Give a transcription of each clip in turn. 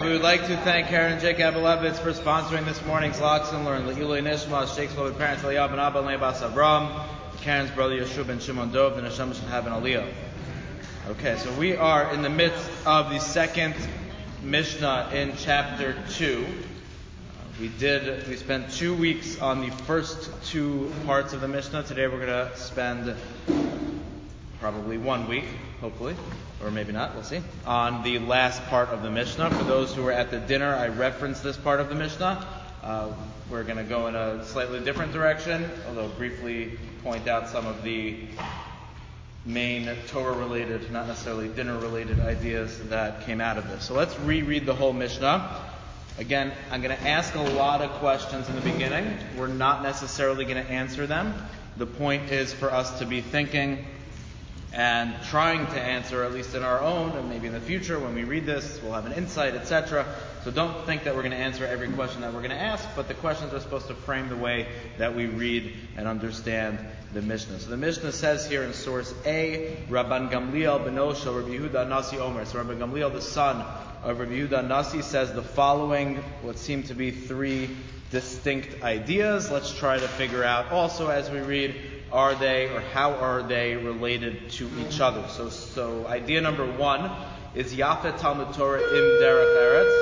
We would like to thank Karen J. Gabalevitz for sponsoring this morning's Lots and Learn. L'ilui nishma, Sheikh's beloved parents, Eliyav ben Abba and Leibas Avram, Karen's brother Yeshua ben Shimon Dov, the Neshama should have an Aliyah. Okay, so we are in the midst of the second Mishnah in chapter 2. We spent 2 weeks on the first two parts of the Mishnah. Today we're going to spend probably 1 week, hopefully, or maybe not, we'll see, on the last part of the Mishnah. For those who were at the dinner, I referenced this part of the Mishnah. We're going to go in a slightly different direction, although briefly point out some of the main Torah-related, not necessarily dinner-related ideas that came out of this. So let's reread the whole Mishnah. Again, I'm going to ask a lot of questions in the beginning. We're not necessarily going to answer them. The point is for us to be thinking and trying to answer, at least in our own, and maybe in the future when we read this, we'll have an insight, etc. So don't think that we're going to answer every question that we're going to ask, but the questions are supposed to frame the way that we read and understand the Mishnah. So the Mishnah says here in source A, Rabban Gamliel ben Osha, Rabbi Yehuda Nasi Omer. So Rabbi Gamliel, the son of Rabbi Yehuda Nasi, says the following, what seem to be three distinct ideas. Let's try to figure out also as we read, are they or how are they related to each other? So idea number one is Yafet Talmud Torah im derech eretz.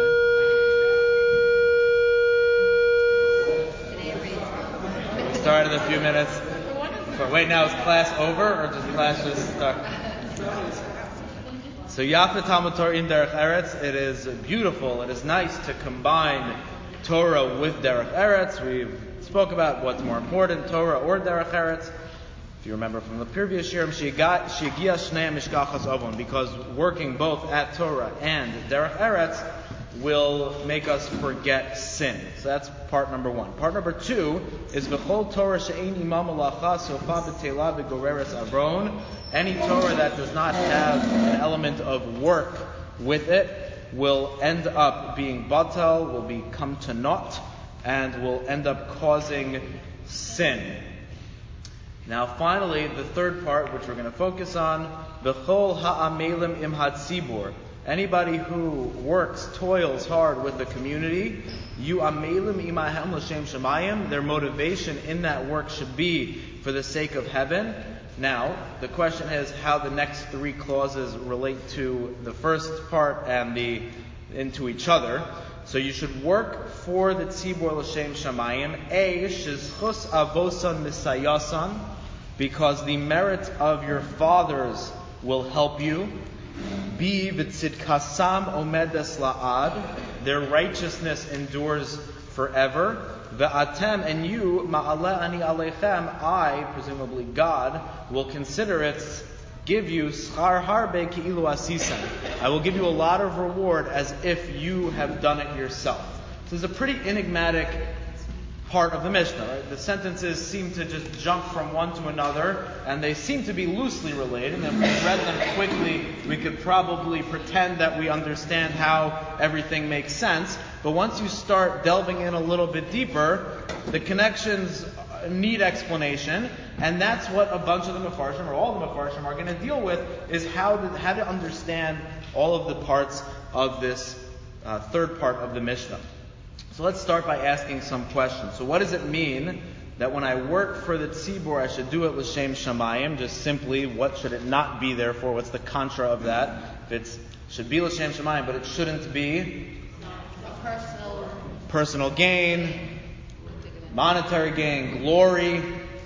We started a few minutes. But wait, now is class over or does class just start? So Yafet Talmud Torah im derech eretz. It is beautiful. It is nice to combine Torah with derech eretz. We've spoke about what's more important, Torah or derech eretz. If you remember from the previous year, because working both at Torah and derech eretz will make us forget sin. So that's part number one. Part number two is v'chol Torah she'ein imam malacha sofa b'teila v'goreres avron. Any Torah that does not have an element of work with it will end up being batal, will become to naught, and will end up causing sin. Now finally, the third part, which we're going to focus on, V'chol ha'amelim im hatzibur. Anybody who works, toils hard with the community, yu amelim imahem l'shem shemayim, their motivation in that work should be for the sake of heaven. Now, the question is how the next three clauses relate to the first part and into each other. So you should work for the tzibur l'shem shamayim. A, shizchus avosan misayasan, because the merit of your fathers will help you. B, v'tzidkasam omedes la'ad, their righteousness endures forever. Ve'atem, and you, ma'aleh ani aleichem, I, presumably God, will consider it, give you schar harbe ki'ilu asisan. I will give you a lot of reward as if you have done it yourself. So this is a pretty enigmatic part of the Mishnah. Right? The sentences seem to just jump from one to another, and they seem to be loosely related. And if we read them quickly, we could probably pretend that we understand how everything makes sense. But once you start delving in a little bit deeper, the connections need explanation, and that's what a bunch of the Mefarshim, or all the Mefarshim, are going to deal with, is how to understand all of the parts of this third part of the Mishnah. So let's start by asking some questions. So what does it mean that when I work for the tzibur, I should do it l'shem shamayim? Just simply, what should it not be there for? What's the contra of that? If it should be l'shem shamayim, but it shouldn't be personal gain, monetary gain, glory,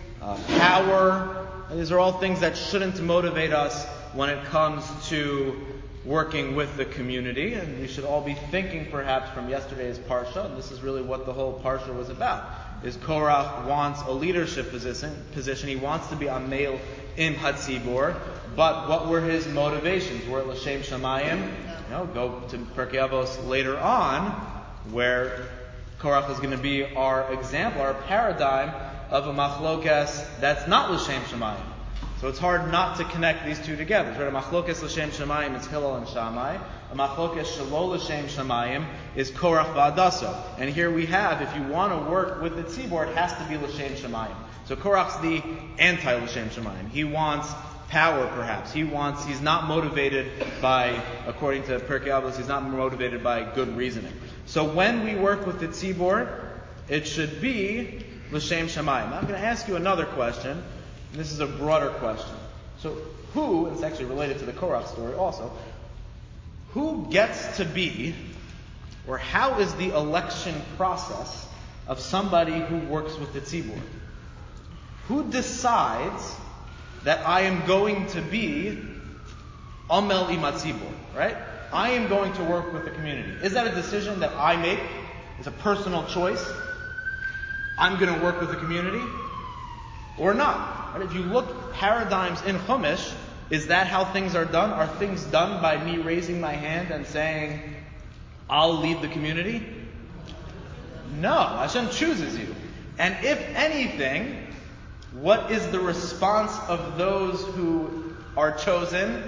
power. These are all things that shouldn't motivate us when it comes to working with the community. And we should all be thinking perhaps from yesterday's Parsha, and this is really what the whole Parsha was about, is Korach wants a leadership position. He wants to be Amel im Hatzibur, but what were his motivations? Were it l'shem shamayim? Go to Pirkei Avos later on, where Korach is going to be our example, our paradigm of a machlokas that's not l'shem shamayim. So it's hard not to connect these two together. Right? A machlokas l'shem shamayim is Hillel and Shammai. A machlokas shelo l'shem shamayim is Korach v'Adaso. And here we have, if you want to work with the tzibur, it has to be l'shem shamayim. So Korach's the anti-l'shem shamayim. He wants power, perhaps. He's not motivated by, according to Pirkei Avos, he's not motivated by good reasoning. So when we work with the tzibor, it should be l'shem shamayim. I'm going to ask you another question, and this is a broader question. So who, and it's actually related to the Korach story also, who gets to be, or how is the election process of somebody who works with the tzibor? Who decides that I am going to be Amel Imat Tzibor, right? I am going to work with the community. Is that a decision that I make? It's a personal choice. I'm going to work with the community, or not? Right? If you look paradigms in Chumash, is that how things are done? Are things done by me raising my hand and saying, I'll lead the community? No, Hashem chooses you. And if anything, what is the response of those who are chosen?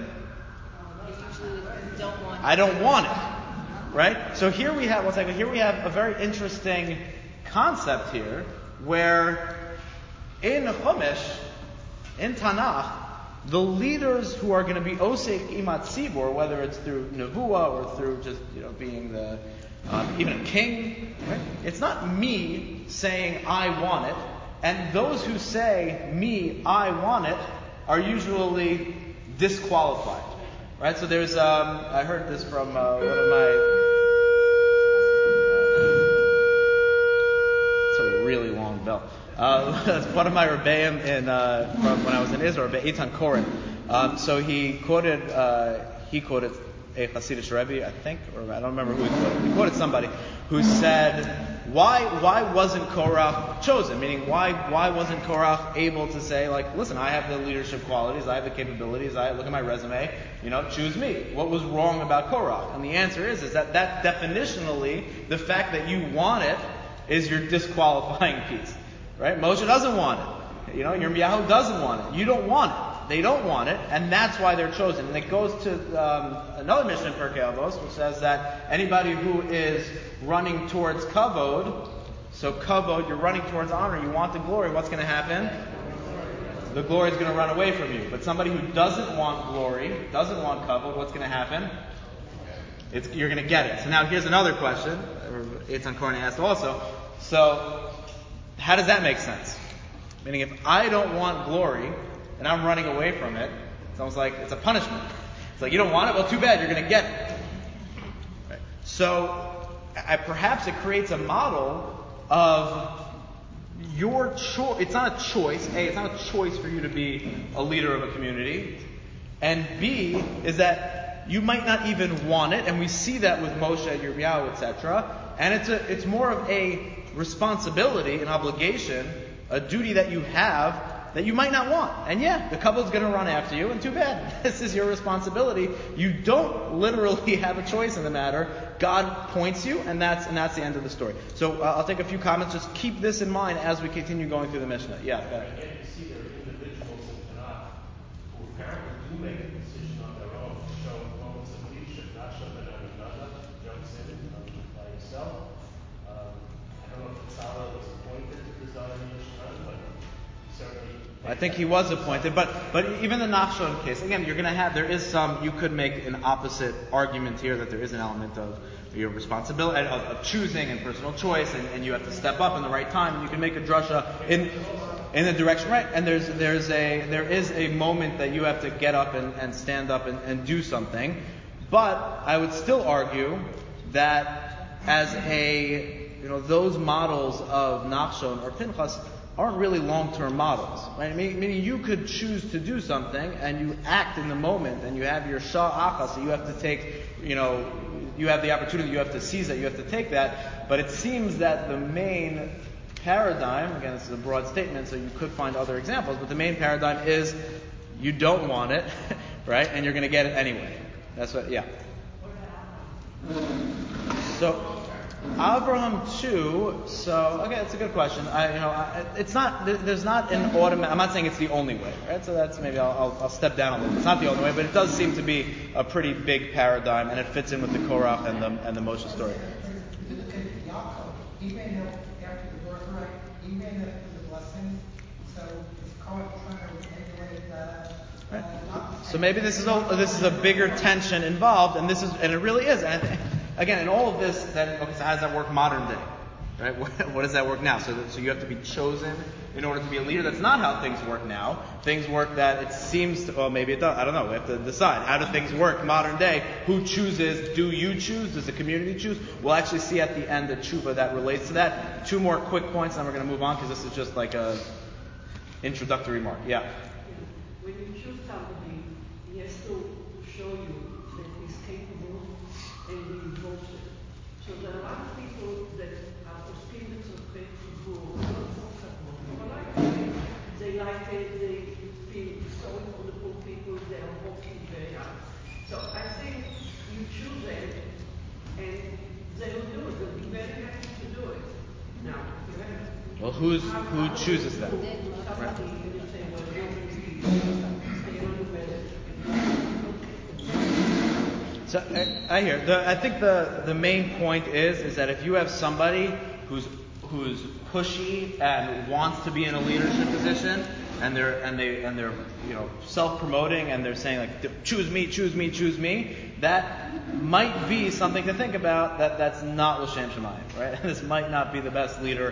I don't want it. Right? So here we have a very interesting concept here, where in Chumash, in Tanakh, the leaders who are going to be Osek Imat Tzibor, whether it's through Nevuah or through just being the even a king, right? It's not me saying I want it, and those who say me I want it are usually disqualified, right? So there's I heard this from one of my. It's a really long bell. One of my rebbeim from when I was in Israel, Rebbe Eitan Koren. So he quoted a Hasidic Rebbe, I think, or I don't remember who he quoted. He quoted somebody who said, "Why wasn't Korach chosen? Meaning, why wasn't Korach able to say, like, listen, I have the leadership qualities, I have the capabilities, I look at my resume, choose me. What was wrong about Korach?" And the answer is that definitionally, the fact that you want it is your disqualifying piece. Right? Moshe doesn't want it. Yirmiyahu doesn't want it. You don't want it. They don't want it, and that's why they're chosen. And it goes to another mission in Pirkei Avos, which says that anybody who is running towards kavod, so kavod, you're running towards honor, you want the glory, what's going to happen? The glory is going to run away from you. But somebody who doesn't want glory, doesn't want kavod, what's going to happen? You're going to get it. So now here's another question, Eitan Koren asked also. So, how does that make sense? Meaning, if I don't want glory and I'm running away from it, it's almost like it's a punishment. It's like, you don't want it? Well, too bad, you're going to get it. Right. So, perhaps it creates a model of your choice. It's not a choice. A, it's not a choice for you to be a leader of a community. And B, is that you might not even want it, and we see that with Moshe, Yirmiyahu, etc. And it's more of a responsibility, an obligation, a duty that you have that you might not want. And yeah, the couple's going to run after you, and too bad. This is your responsibility. You don't literally have a choice in the matter. God points you, and that's the end of the story. So I'll take a few comments. Just keep this in mind as we continue going through the Mishnah. Yeah, go ahead. Again, you see there are individuals in Tanakh who apparently do make a decision on their own to show moments of leadership, not show that another jumps in by himself. I don't know if Tzala was appointed to preside in Yerushalayim, but certainly. I think he was appointed, but even the Nachshon case, again, you could make an opposite argument here that there is an element of your responsibility, of choosing and personal choice, and you have to step up in the right time, and you can make a drasha in the direction right, and there is a moment that you have to get up and stand up and do something, but I would still argue that as those models of Nachshon or Pinchas aren't really long-term models, right? Meaning you could choose to do something and you act in the moment and you have your sha'acha, so you have to take, you have the opportunity, you have to seize it, you have to take that. But it seems that the main paradigm, again, this is a broad statement, so you could find other examples, but the main paradigm is you don't want it, right? And you're going to get it anyway. That's what, yeah. So, Abraham too. So okay, that's a good question. It's not. There's not an automatic. I'm not saying it's the only way, right? So that's maybe I'll step down a little. It's not the only way, but it does seem to be a pretty big paradigm, and it fits in with the Korach and the Moshe story. Yaakov, even after the birthright, even after the blessing, so is Korach trying to emulate Right? So maybe this is a bigger tension involved, and it really is. And again, in all of this, then okay, so how does that work modern day? Right? What does that work now? So you have to be chosen in order to be a leader. That's not how things work now. Things work that it seems to, well, maybe it does. I don't know. We have to decide. How do things work modern day? Who chooses? Do you choose? Does the community choose? We'll actually see at the end a tshuva that relates to that. 2 more quick points, and then we're going to move on because this is just like a introductory remark. Yeah. When you choose somebody, he has to show you that he's capable and he devoted. So there are a lot of people that are posting the they feel sorry for the poor people, they are working very hard. So I think you choose them and they will do it. They'll be very happy to do it. Now, well, who chooses them? Right. So I hear. I think the main point is that if you have somebody who's pushy and wants to be in a leadership position, and they're self-promoting and they're saying like choose me, that might be something to think about. That's not l'shem shamayim, right? This might not be the best leader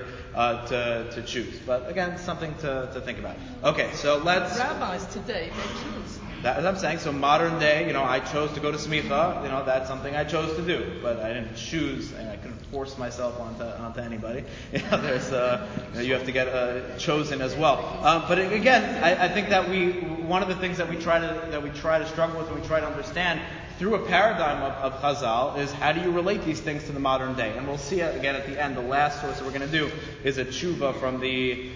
to choose. But again, something to think about. Okay, so let's. Rabbis today, they choose. As I'm saying, so modern day, I chose to go to smicha. That's something I chose to do, but I didn't choose, and I couldn't force myself onto anybody. There's you have to get chosen as well. But again, I think that one of the things that we try to struggle with and we try to understand through a paradigm of Chazal is how do you relate these things to the modern day? And we'll see it again at the end. The last source that we're going to do is a tshuva from the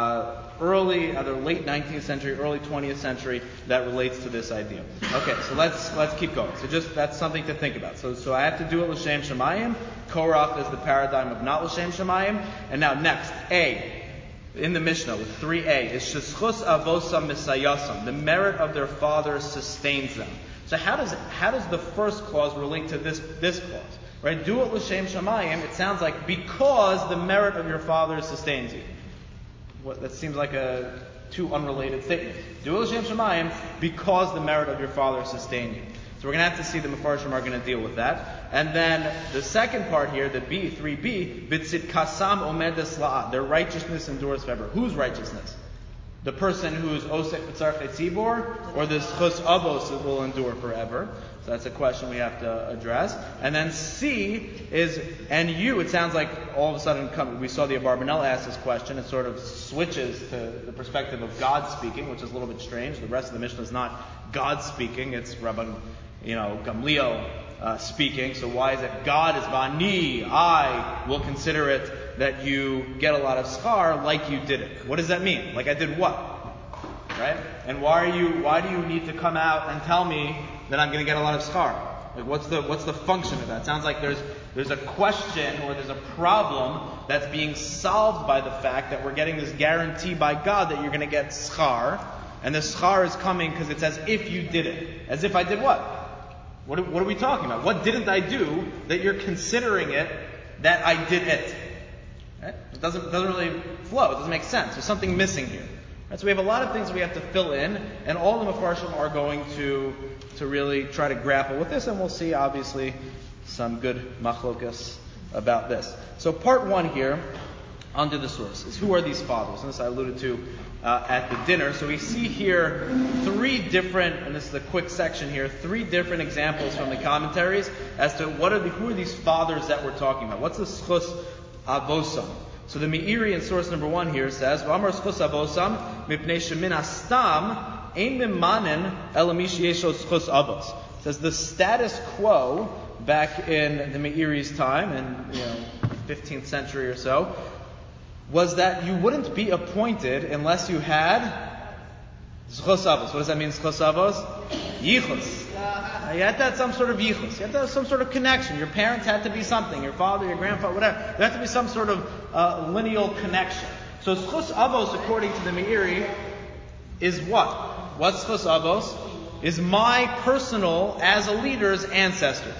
either late 19th century, early 20th century that relates to this idea. Okay, so let's keep going. So just that's something to think about. So I have to do it l'shem shamayim. Korach is the paradigm of not l'shem shamayim. And now next, A. In the Mishnah with 3a is sheschus avosam misayasam. The merit of their father sustains them. So how does the first clause relate to this clause? Right? Do it l'shem shamayim. It sounds like because the merit of your father sustains you. That seems like two unrelated statements. Do it l'shem shamayim because the merit of your father sustained you. So we're going to have to see the Mefarshim are going to deal with that. And then the second part here, the B, 3b, B'tzit kasam omedes la'at. Their righteousness endures forever. Whose righteousness? The person who's osek b'tzarchei tzibor, or the schus avos that will endure forever? So that's a question we have to address. And then C is, and you, it sounds like all of a sudden, we saw the Abarbanel ask this question, it sort of switches to the perspective of God speaking, which is a little bit strange. The rest of the Mishnah is not God speaking, it's Rabban Gamliel speaking. So why is it God is Vani, I will consider it that you get a lot of schar like you did it. What does that mean? Like I did what? Right? And why do you need to come out and tell me that I'm going to get a lot of schar? Like what's the function of that? It sounds like there's a question or there's a problem that's being solved by the fact that we're getting this guarantee by God that you're going to get schar, and the schar is coming because it's as if you did it. As if I did what? What are we talking about? What didn't I do that you're considering it that I did it? Right? It doesn't really flow. It doesn't make sense. There's something missing here. Right? So we have a lot of things we have to fill in, and all the Mefarshim are going to really try to grapple with this, and we'll see, obviously, some good machlokas about this. So part 1 here, under the source, is who are these fathers? And this I alluded to at the dinner. So we see here 3 different, and this is a quick section here, 3 different examples from the commentaries as to who are these fathers that we're talking about. What's the schus avosam? So the Meiri in source number 1 here says, "V'amar schus avosam mipnei shemin astam ein mimanen elamish yesho schus avos." Says the status quo back in the Meiri's time, in 15th century or so, was that you wouldn't be appointed unless you had schus avos. What does that mean, schus avos? Yichus. You had to have some sort of yichus. You had to have some sort of connection. Your parents had to be something. Your father, your grandfather, whatever. There had to be some sort of lineal connection. So schus avos, according to the Meiri, is what? What's schus avos? Is my personal, as a leader's, ancestors.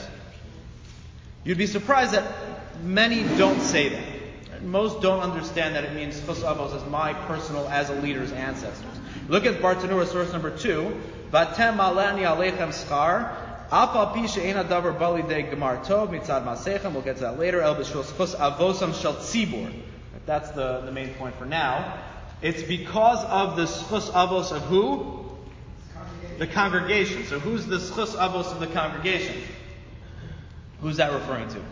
You'd be surprised that many don't say that. Most don't understand that it means schus avos as my personal, as a leader's ancestors. Look at Bartanura, source number 2. Vatem malani aleichem schar. Afal pi she'ena davar bali de gemar tov mitzad masechem. We'll get to that later. El b'shul schus avosam shel tzibur. That's the main point for now. It's because of the schus avos of who? The congregation. So who's the schus avos of the congregation? Who's that referring to?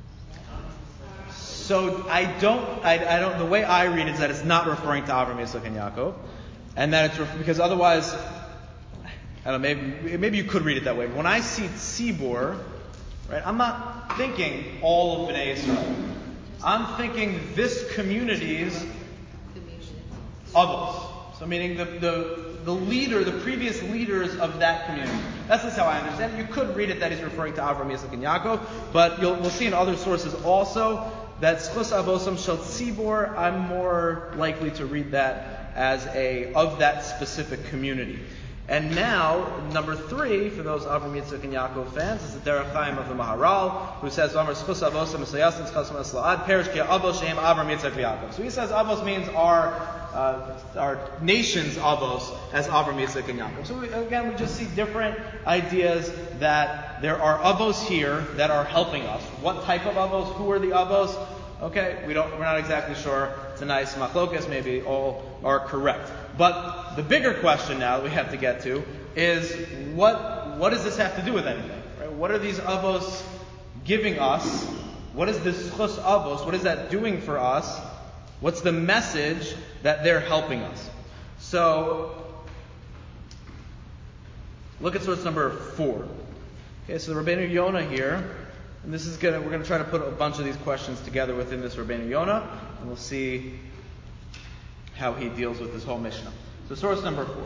So I don't. The way I read it is that it's not referring to Avram, Yitzchak, and Yaakov, and that it's because otherwise, I don't know. Maybe you could read it that way. But when I see tzibur, right, I'm not thinking all of Bnei Yisrael. I'm thinking this community's avos. So meaning the leader, the previous leaders of that community. That's just how I understand it. You could read it that he's referring to Avram, Yitzchak, and Yaakov, but we'll see in other sources also that schus avosam shel tzibor. I'm more likely to read that as of that specific community. And now, number 3, for those Avram, Yitzchak, and Yaakov fans, is the Derech Chaim of the Maharal, who says, "Amar schus avosam misayasin schasam esla'ad perish ki avos shehem Avram, Yitzchak, Yaakov." So he says avos means our nation's avos as Avram, Yitzchak, and Yaakov. So we just see different ideas that there are avos here that are helping us. What type of avos? Who are the avos? Okay, we're not exactly sure. It's a nice machlokas. Maybe all are correct. But the bigger question now that we have to get to is what does this have to do with anything? Right? What are these avos giving us? What is this schus avos? What is that doing for us? What's the message that they're helping us? So, look at source number 4. Okay, so the Rabbeinu Yonah here, and we're going to try to put a bunch of these questions together within this Rabbeinu Yonah, and we'll see how he deals with this whole Mishnah. So, source number 4.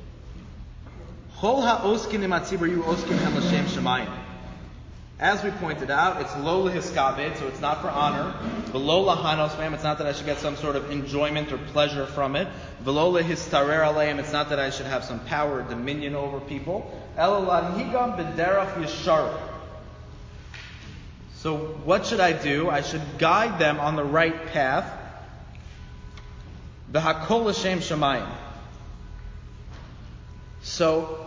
Chol ha'oskin im hatzibur yu oskin hem l'shem shemayim. As we pointed out, it's lo lehiskabed, so it's not for honor. V'lo lahanos mehem, it's not that I should get some sort of enjoyment or pleasure from it. V'lo lehistarer aleim, it's not that I should have some power or dominion over people. Elo lanhigam b'derach yesharim. So what should I do? I should guide them on the right path. V'hakol l'shem shemayim. So,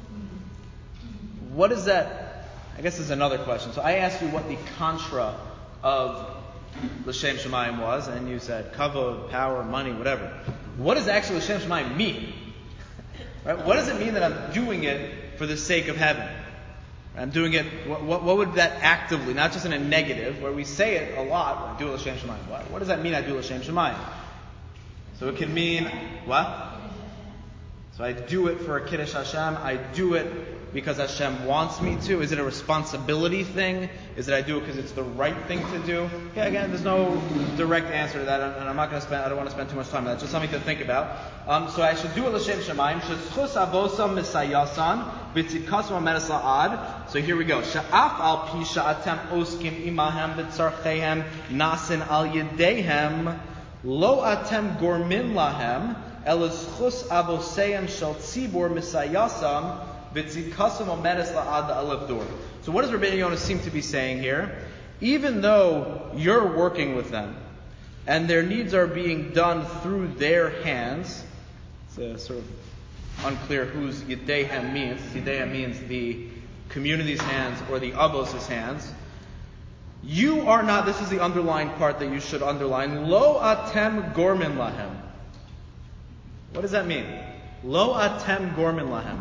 what is that? I guess there's another question. So I asked you what the contra of L'Shem Shemayim was, and you said kavod, power, money, whatever. What does actually L'Shem Shemayim mean? Right? What does it mean that I'm doing it for the sake of heaven? I'm doing it, what would that actively, not just in a negative, where we say it a lot, I do L'Shem Shemayim. What does that mean I do L'Shem Shemayim? So it can mean, what? So I do it for a Kiddush Hashem, I do it because Hashem wants me to? Is it a responsibility thing? Is it I do it because it's the right thing to do? Yeah, again, there's no direct answer to that, and I don't want to spend too much time on that. Just something to think about. So I should do it l'shem shemayim. Sheschus avosam misayasan b'tzikasam ameres la'ad. So here we go. Sha'af al pi sha'atem oskim imahem b'tzarchehem nasin al yedehem lo atem gormin lahem elischus avoseim shel tzibur misayasam. So what does Rabbeinu Yonah seem to be saying here? Even though you're working with them, and their needs are being done through their hands, it's sort of unclear whose Yedehem means. Yedehem means the community's hands or the Avos' hands. You are not, this is the underlying part that you should underline, Lo atem gormin lahem. What does that mean? Lo atem gormin lahem.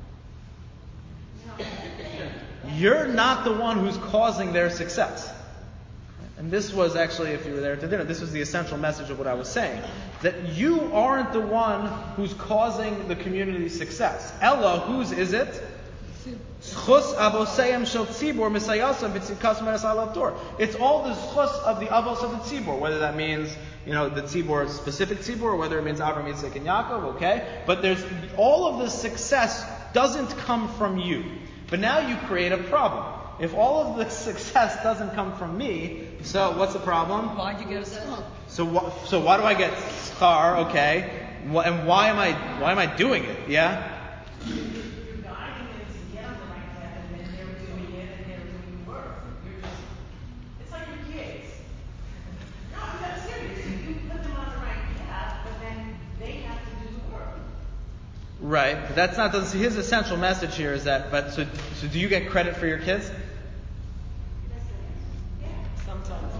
You're not the one who's causing their success. And this was actually, if you were there to dinner, this was the essential message of what I was saying. That you aren't the one who's causing the community's success. Ella, whose is it? Schus avosayim shel tzibor misayasam b'tzikas meres alav dor. It's all the schus of the avos of the tzibor, whether that means, the tzibor, specific tzibor, or whether it means Avram, Yitzchak, and Yaakov, okay? But there's, all of the success doesn't come from you. But now you create a problem. If all of the success doesn't come from me, so what's the problem? Why'd you get a schar? So why do I get schar? Okay, and why am I doing it? Yeah. Your guiding is to get on the right path, and then they're doing it, and they're doing the work. It's like your kids. No, I'm serious. You put them on the right path, but then they have to do the work. Right, but that's not his essential message here is that. But so do you get credit for your kids? Sometimes.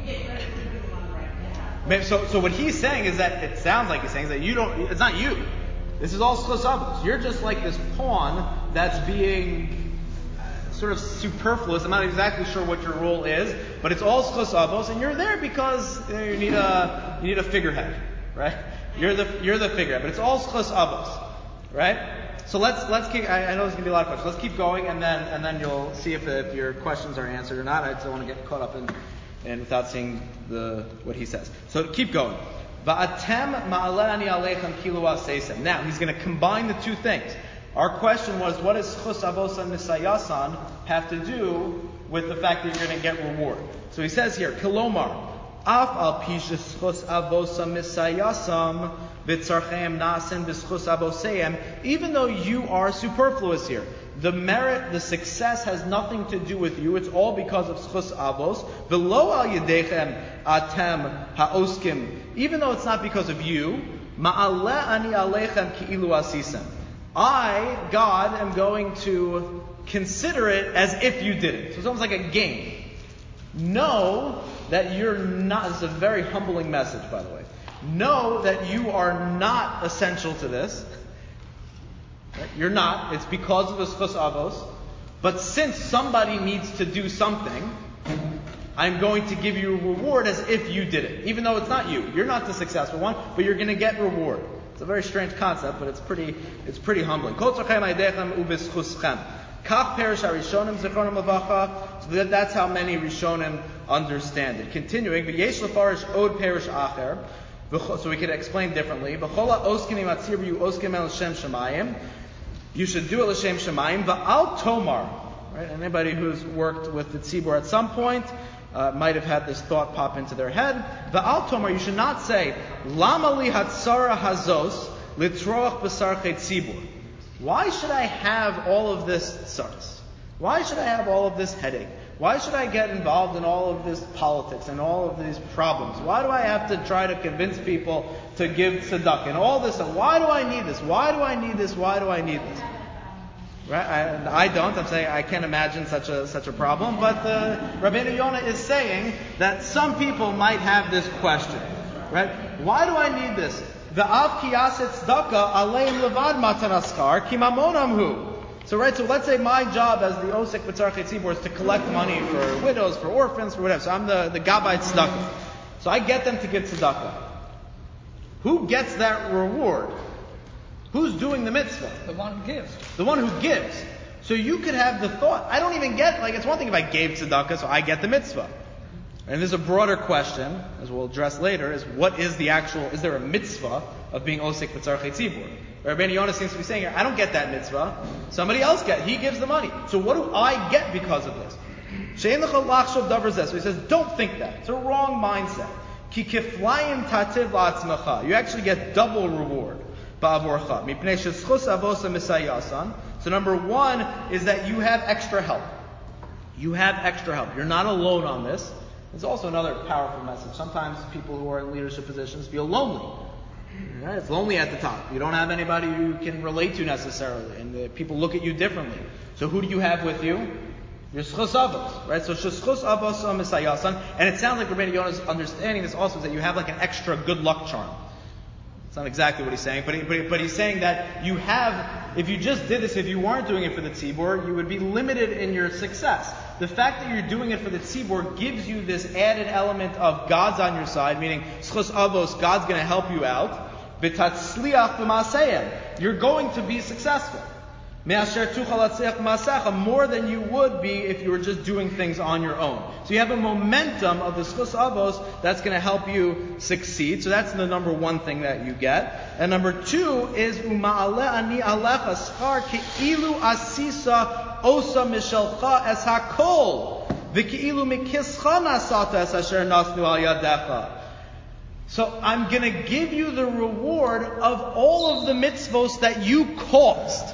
Maybe, so what he's saying is that it sounds like he's saying is that you don't. It's not you. This is all schus avos. You're just like this pawn that's being sort of superfluous. I'm not exactly sure what your role is, but it's all schus avos, and you're there because you need a figurehead, right? You're the figurehead, but it's all schus avos, right? So let's keep. I know there's gonna be a lot of questions. Let's keep going, and then you'll see if your questions are answered or not. I just don't want to get caught up in without seeing what he says. So keep going. Va'atem ma'alani aleichem kilu aseisem. Now he's going to combine the two things. Our question was, what does schus avosan misayasan have to do with the fact that you're going to get reward? So he says here, Kilomar, af al pisha schus avosan misayasam v'tzarchem nasen v'schus avoseim. Even though you are superfluous here, the merit, the success has nothing to do with you. It's all because of schus avos. V'lo al yedechem atem haoskim. Even though it's not because of you, ma'aleh ani aleichem ki'ilu asisem. I, God, am going to consider it as if you did it. So it's almost like a game. Know that you're not. This is a very humbling message, by the way. Know that you are not essential to this. Right? You're not. It's because of the schus avos. But since somebody needs to do something, I'm going to give you a reward as if you did it. Even though it's not you. You're not the successful one, but you're going to get reward. It's a very strange concept, but it's pretty humbling. So that's how many Rishonim understand it. Continuing, so we could explain differently. You should do it l'shem shemayim. Va'al tomar. Right? Anybody who's worked with the tzibur at some point might have had this thought pop into their head. Va'al tomar. You should not say lama li hatzara hazos litroach b'sarchet tzibur. Why should I have all of this tsaras? Why should I have all of this headache? Why should I get involved in all of this politics and all of these problems? Why do I have to try to convince people to give tzedakah and all this? Why do I need this? Why do I need this? Why do I need this? Right? I don't. I'm saying I can't imagine such a problem. But Rabbeinu Yonah is saying that some people might have this question. Right? Why do I need this? V'av ki yaset tzedakah aleim levad matan askar ki mamonam hu. So let's say my job as the Osek B'tzarchet Tzibur is to collect money for widows, for orphans, for whatever. So I'm the Gabbai Tzedakah. So I get them to give Tzedakah. Who gets that reward? Who's doing the mitzvah? The one who gives. The one who gives. So you could have the thought, I don't even get, it's one thing if I gave Tzedakah, so I get the mitzvah. And there's a broader question, as we'll address later, is what is is there a mitzvah of being Osek B'tzarchet Tzibur? Rabbeinu Yonah seems to be saying here, I don't get that mitzvah. Somebody else he gives the money. So what do I get because of this? So he says, don't think that. It's a wrong mindset. Ki kiflayim tativ la'atzmecha. You actually get double reward. Ba'avorcha. Mipnei sheschus avosa misayasan. So number one is that you have extra help. You have extra help. You're not alone on this. There's also another powerful message. Sometimes people who are in leadership positions feel lonely. Right? It's lonely at the top. You don't have anybody you can relate to necessarily, and people look at you differently. So who do you have with you? Your schus avos, right? So schus avos misayasan, and it sounds like Rabbeinu Yonah's understanding this also is that you have like an extra good luck charm. It's not exactly what he's saying, but he's saying that you have, if you just did this, if you weren't doing it for the tzibur, you would be limited in your success. The fact that you're doing it for the tzibur gives you this added element of God's on your side, meaning schus avos, God's going to help you out. V'tatzliach b'maaseyem, you're going to be successful. Me'asher tuchal atzliach b'maasecha, more than you would be if you were just doing things on your own. So you have a momentum of the schus avos that's going to help you succeed. So that's the number one thing that you get. And number two is uma'aleh ani alecha schar ke'ilu asisa osa mishelcha es hakol v'ke'ilu mikischa nasata es asher nasnu al yadecha. So I'm going to give you the reward of all of the mitzvos that you caused.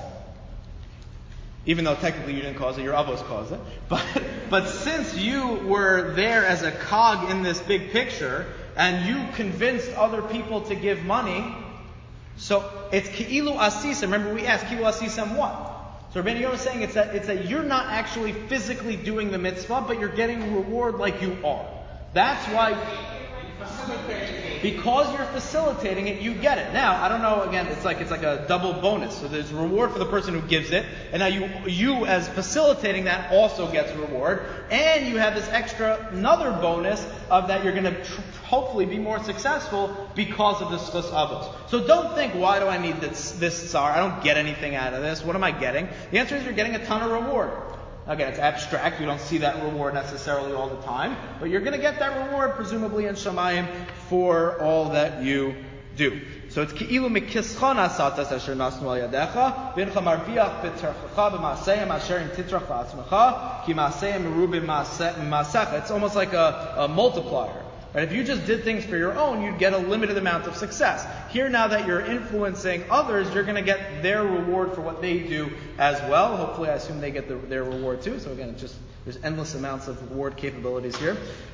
Even though technically you didn't cause it, your avos caused it. But since you were there as a cog in this big picture, and you convinced other people to give money, So it's ki'ilu asisem. Remember we asked ki'ilu asisem what? So Rabbeinu Yonah is saying it's that you're not actually physically doing the mitzvah, but you're getting reward like you are. That's why, because you're facilitating it, you get it. Now, I don't know, again, it's like a double bonus. So there's reward for the person who gives it, and now you as facilitating that also gets reward, and you have this extra, another bonus of that you're going to hopefully be more successful because of the schus avos. So don't think, why do I need this tsar? I don't get anything out of this. What am I getting? The answer is you're getting a ton of reward. Again, it's abstract. You don't see that reward necessarily all the time. But you're going to get that reward, presumably in Shamayim, for all that you do. So it's ki'ilu mikischa nasatas asher nasnu al yadecha v'incha marviach b'terchacha b'maaseyim asher im titrach la'atzmecha ki maaseyim merubim maasecha. It's almost like a multiplier. Right? If you just did things for your own, you'd get a limited amount of success. Here, now that you're influencing others, you're going to get their reward for what they do as well. Hopefully, I assume they get their reward too. So again, there's endless amounts of reward capabilities here.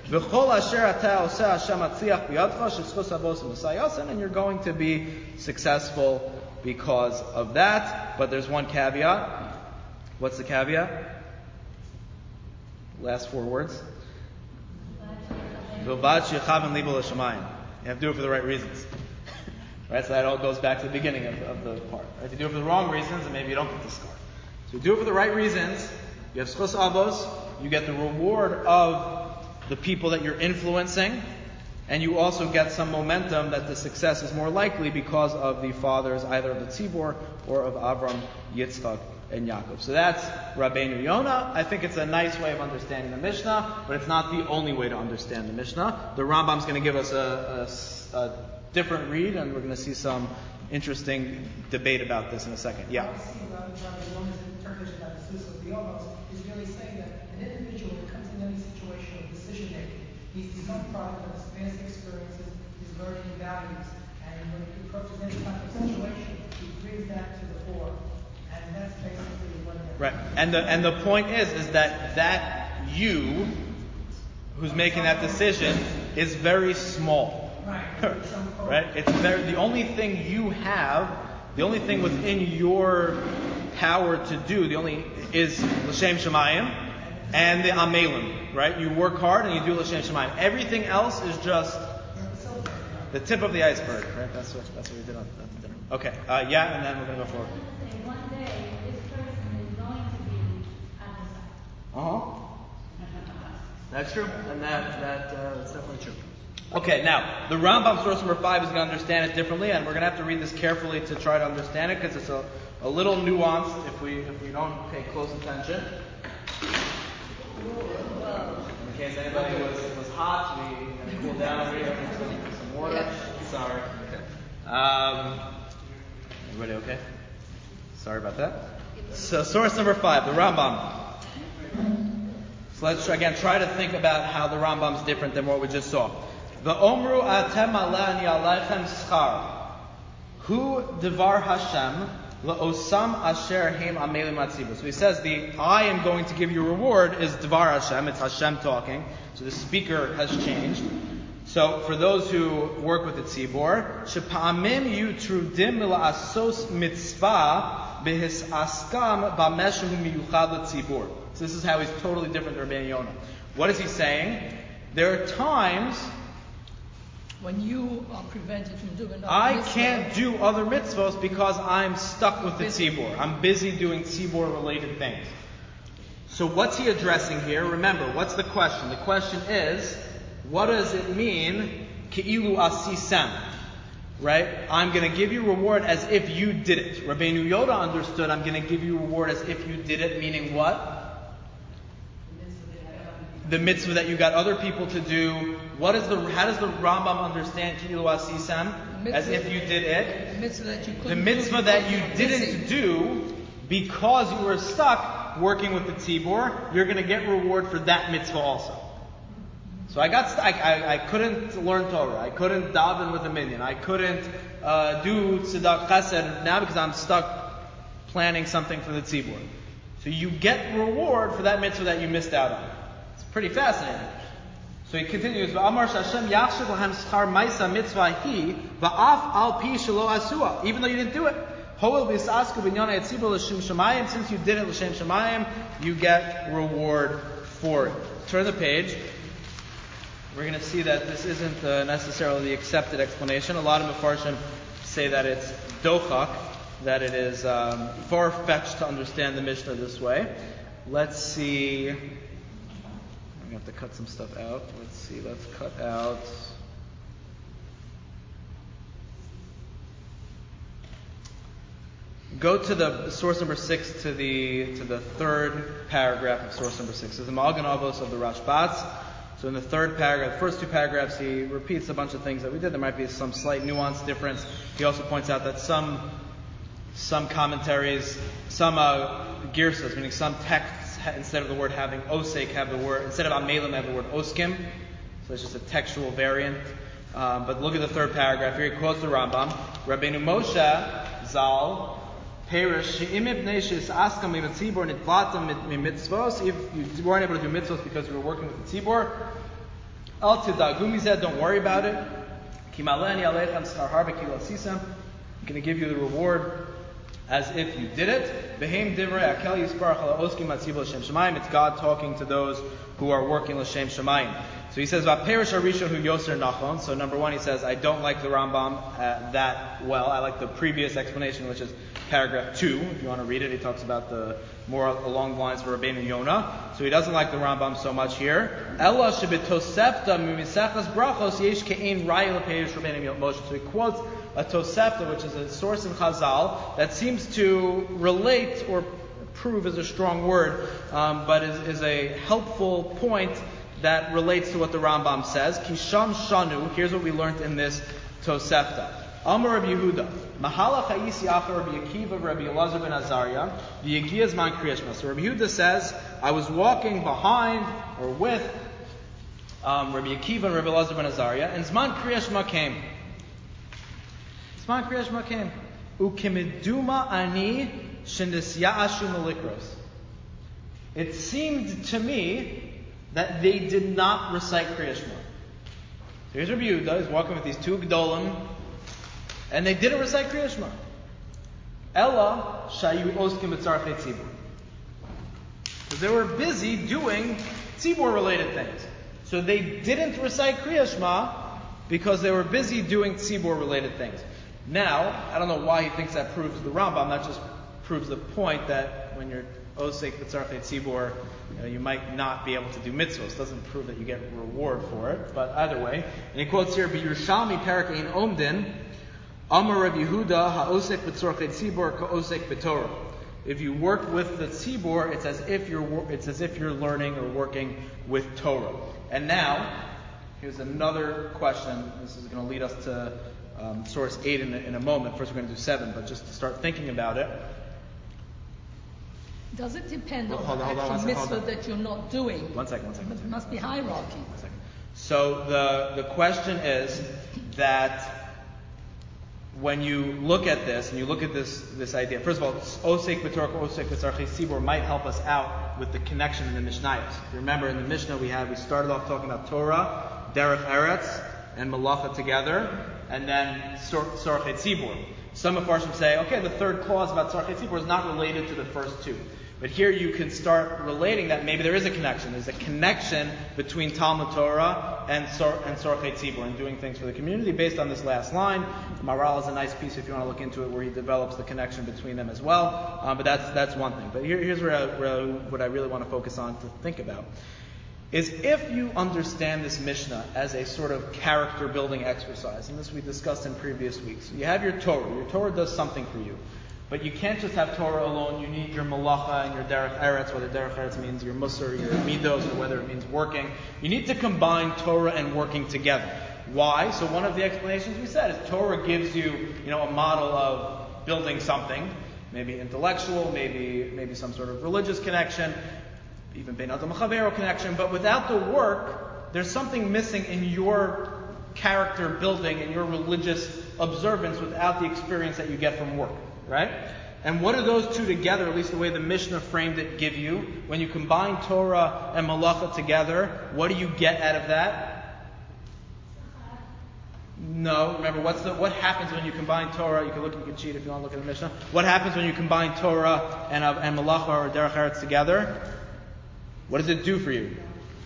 And you're going to be successful because of that. But there's one caveat. What's the caveat? Last 4 words. You have to do it for the right reasons. Right? So that all goes back to the beginning of the part. Right? If you do it for the wrong reasons, then maybe you don't get the scar. So you do it for the right reasons, you have schus avos, you get the reward of the people that you're influencing, and you also get some momentum that the success is more likely because of the fathers, either of the Tzibor or of Avram, Yitzchak, and Yaakov. So that's Rabbeinu Yonah. I think it's a nice way of understanding the Mishnah, but it's not the only way to understand the Mishnah. The Rambam's going to give us a different read, and we're going to see some interesting debate about this in a second. Yeah? I see Rabbi Yonah's interpretation about the Sus of the Avos is really saying that an individual, when it comes in any situation of decision making, needs to be some product of his past experiences, his learning values, and when he approaches any type of situation, he brings that to the fore. And that's basically what that right. And the point is that you who's making that decision is very small. Right. Right? It's the only thing you have, the only thing within your power to do, is L'Shem Shemayim and the Amelim. Right? You work hard and you do L'Shem Shemayim. Everything else is just the tip of the iceberg. Right? That's what we did on dinner. Okay. Yeah, and then we're going to go forward. One day, this person is going to be at the side. That's true, and that's definitely true. Okay, now the Rambam source number 5 is going to understand it differently, and we're going to have to read this carefully to try to understand it because it's a little nuanced if we don't pay close attention. In case anybody was hot, we can cool down. We have some water. Sorry. Okay. Everybody okay? Sorry about that. So source number 5, the Rambam. So let's try to think about how the Rambam is different than what we just saw. V'omru atem alani aleichem schar. Hu devar Hashem la'osam asher heim amelim atzibur. So he says I am going to give you reward is devar Hashem. It's Hashem talking. So the speaker has changed. So for those who work with the tzibor, shepa'amim yutrudim la'asos mitzvah behis askam b'meshu miyuchad l'tzibor. So this is how he's totally different than Rabbeinu Yonah. What is he saying? There are times when you are prevented from doing other I mitzvahs, can't do other mitzvahs because I'm stuck with the tzibor. I'm busy doing tzibor-related things. So what's he addressing here? Remember, what's the question? The question is, what does it mean, ki'ilu asisem? Right? I'm going to give you reward as if you did it. Rabbeinu Yonah understood I'm going to give you reward as if you did it, meaning what? The mitzvah that you got other people to do. How does the Rambam understand ki'ilu asisem? As if you did it. The mitzvah that you didn't do because you were stuck working with the tzibor, you're going to get reward for that mitzvah also. So I couldn't learn Torah. I couldn't daven with a minyan. I couldn't do tzedakah chesed now because I'm stuck planning something for the tzibur. So you get reward for that mitzvah that you missed out on. It's pretty fascinating. So he continues, V'amar Hashem yachshav lahem schar ma'isa mitzvah hi va'af al pi shelo asua, even though you didn't do it. Hoel v'yisasku b'nyana etzibur l'shem shemayim, since you did it l'shem shemayim, you get reward for it. Turn the page. We're going to see that this isn't necessarily the accepted explanation. A lot of Mefarshim say that it's dochak, that it is far-fetched to understand the Mishnah this way. Let's see. I'm going to have to cut some stuff out. Let's cut out. Go to the source number 6, to the third paragraph of source number 6. This is the Ma'agan Avos of the Rashbats. So in the third paragraph, the first two paragraphs, he repeats a bunch of things that we did. There might be some slight nuance difference. He also points out that some commentaries, some girsas, meaning some texts, instead of the word having osek, have the word, instead of amelim, have the word oskim. So it's just a textual variant. But look at the third paragraph here. He quotes the Rambam. Rabbeinu Moshe Zal Perish she'im ibnei she'is'askam mitzibor nitvatam mitzvos. If you weren't able to do mitzvos because you were working with the tzibor, al tidagu mizeh, don't worry about it. Ki maleni aleichem schar har v'kilo asisem. I'm going to give you the reward as if you did it. Behem divrei akel yisparach ala oskim matzibor l'shem shemayim. It's God talking to those who are working l'shem shemayim. So he says, "Va'perish harishon hu yoser nachon." So number one, he says, I don't like the Rambam that well. I like the previous explanation, which is paragraph 2. If you want to read it, he talks about the more along the lines of Rabbeinu Yonah. So he doesn't like the Rambam so much here. Ella shebetosefta mimisechas brachos yesh ke'ein raya leperish Rabbeinu Moshe. So he quotes a tosefta, which is a source in Chazal that seems to relate, or prove is a strong word, but is a helpful point that relates to what the Rambam says. Kisham shanu. Here's what we learned in this tosefta. Amar Rabbi Yehuda, Mahalach ha'isi achar Rabbi Akiva, Rabbi Elazar ben Azariah, v'yegi zman Kriya Shema. So Rabbi Yehuda says, I was walking behind or with Rabbi Akiva and Rabbi Elazar ben Azariah, and zman Kriya Shema came. Zman Kriya Shema came. Ukimiduma ani shenisya'ashu malikros. It seemed to me that they did not recite Kriya Shema. So here's Rabbi Yehuda, he's walking with these two Gedolim, and they didn't recite Kriya Shema. Ella shayu oskim b'tzarchei tzibur. Because they were busy doing tzibur-related things. So they didn't recite Kriya Shema because they were busy doing tzibur-related things. Now, I don't know why he thinks that proves the Rambam. That just proves the point that when you're osek b'tzarchei tzibur, you might not be able to do mitzvahs. It doesn't prove that you get reward for it. But either way, and he quotes here, "B'Yerushalmi Perek Ein Omdin, Amar Rabbi Yehuda ha'osek b'tzorchei tzibur ka'osek b'Torah." If you work with the tzibur, it's as if you're learning or working with Torah. And now, here's another question. This is going to lead us to source 8 in a moment. First, we're going to do 7, but just to start thinking about it. Does it depend on Hold the on, actual mitzvah that you're not doing? One second. But there must be hierarchy. 1 second. So the question is that when you look at this, and you look at this idea, first of all, osek b'torah, osek b'tzarchei tzibur might help us out with the connection in the Mishnayos. You remember in the Mishnah we started off talking about Torah, Derech Eretz, and Malacha together, and then tzarchei tzibur. Some Mefarshim say, okay, the third clause about tzarchei tzibur is not related to the first two. But here you can start relating that maybe there is a connection. There's a connection between Talmud Torah and tzarchei tzibur, and doing things for the community based on this last line. Maral is a nice piece if you want to look into it, where he develops the connection between them as well. But that's one thing. But here's what I really want to focus on to think about. Is if you understand this Mishnah as a sort of character building exercise, and this we discussed in previous weeks. You have your Torah. Your Torah does something for you. But you can't just have Torah alone. You need your Malacha and your Derech Eretz, whether Derech Eretz means your Musar, your Midos, or whether it means working. You need to combine Torah and working together. Why? So one of the explanations we said is Torah gives you, a model of building something, maybe intellectual, maybe some sort of religious connection, even Ben Adam Chavero connection, but without the work, there's something missing in your character building and your religious observance without the experience that you get from work, right? And what do those two together, at least the way the Mishnah framed it, give you? When you combine Torah and Malacha together, what do you get out of that? No. Remember, what happens when you combine Torah? You can cheat if you want to look at the Mishnah. What happens when you combine Torah and Malacha or Derech Eretz together? What does it do for you?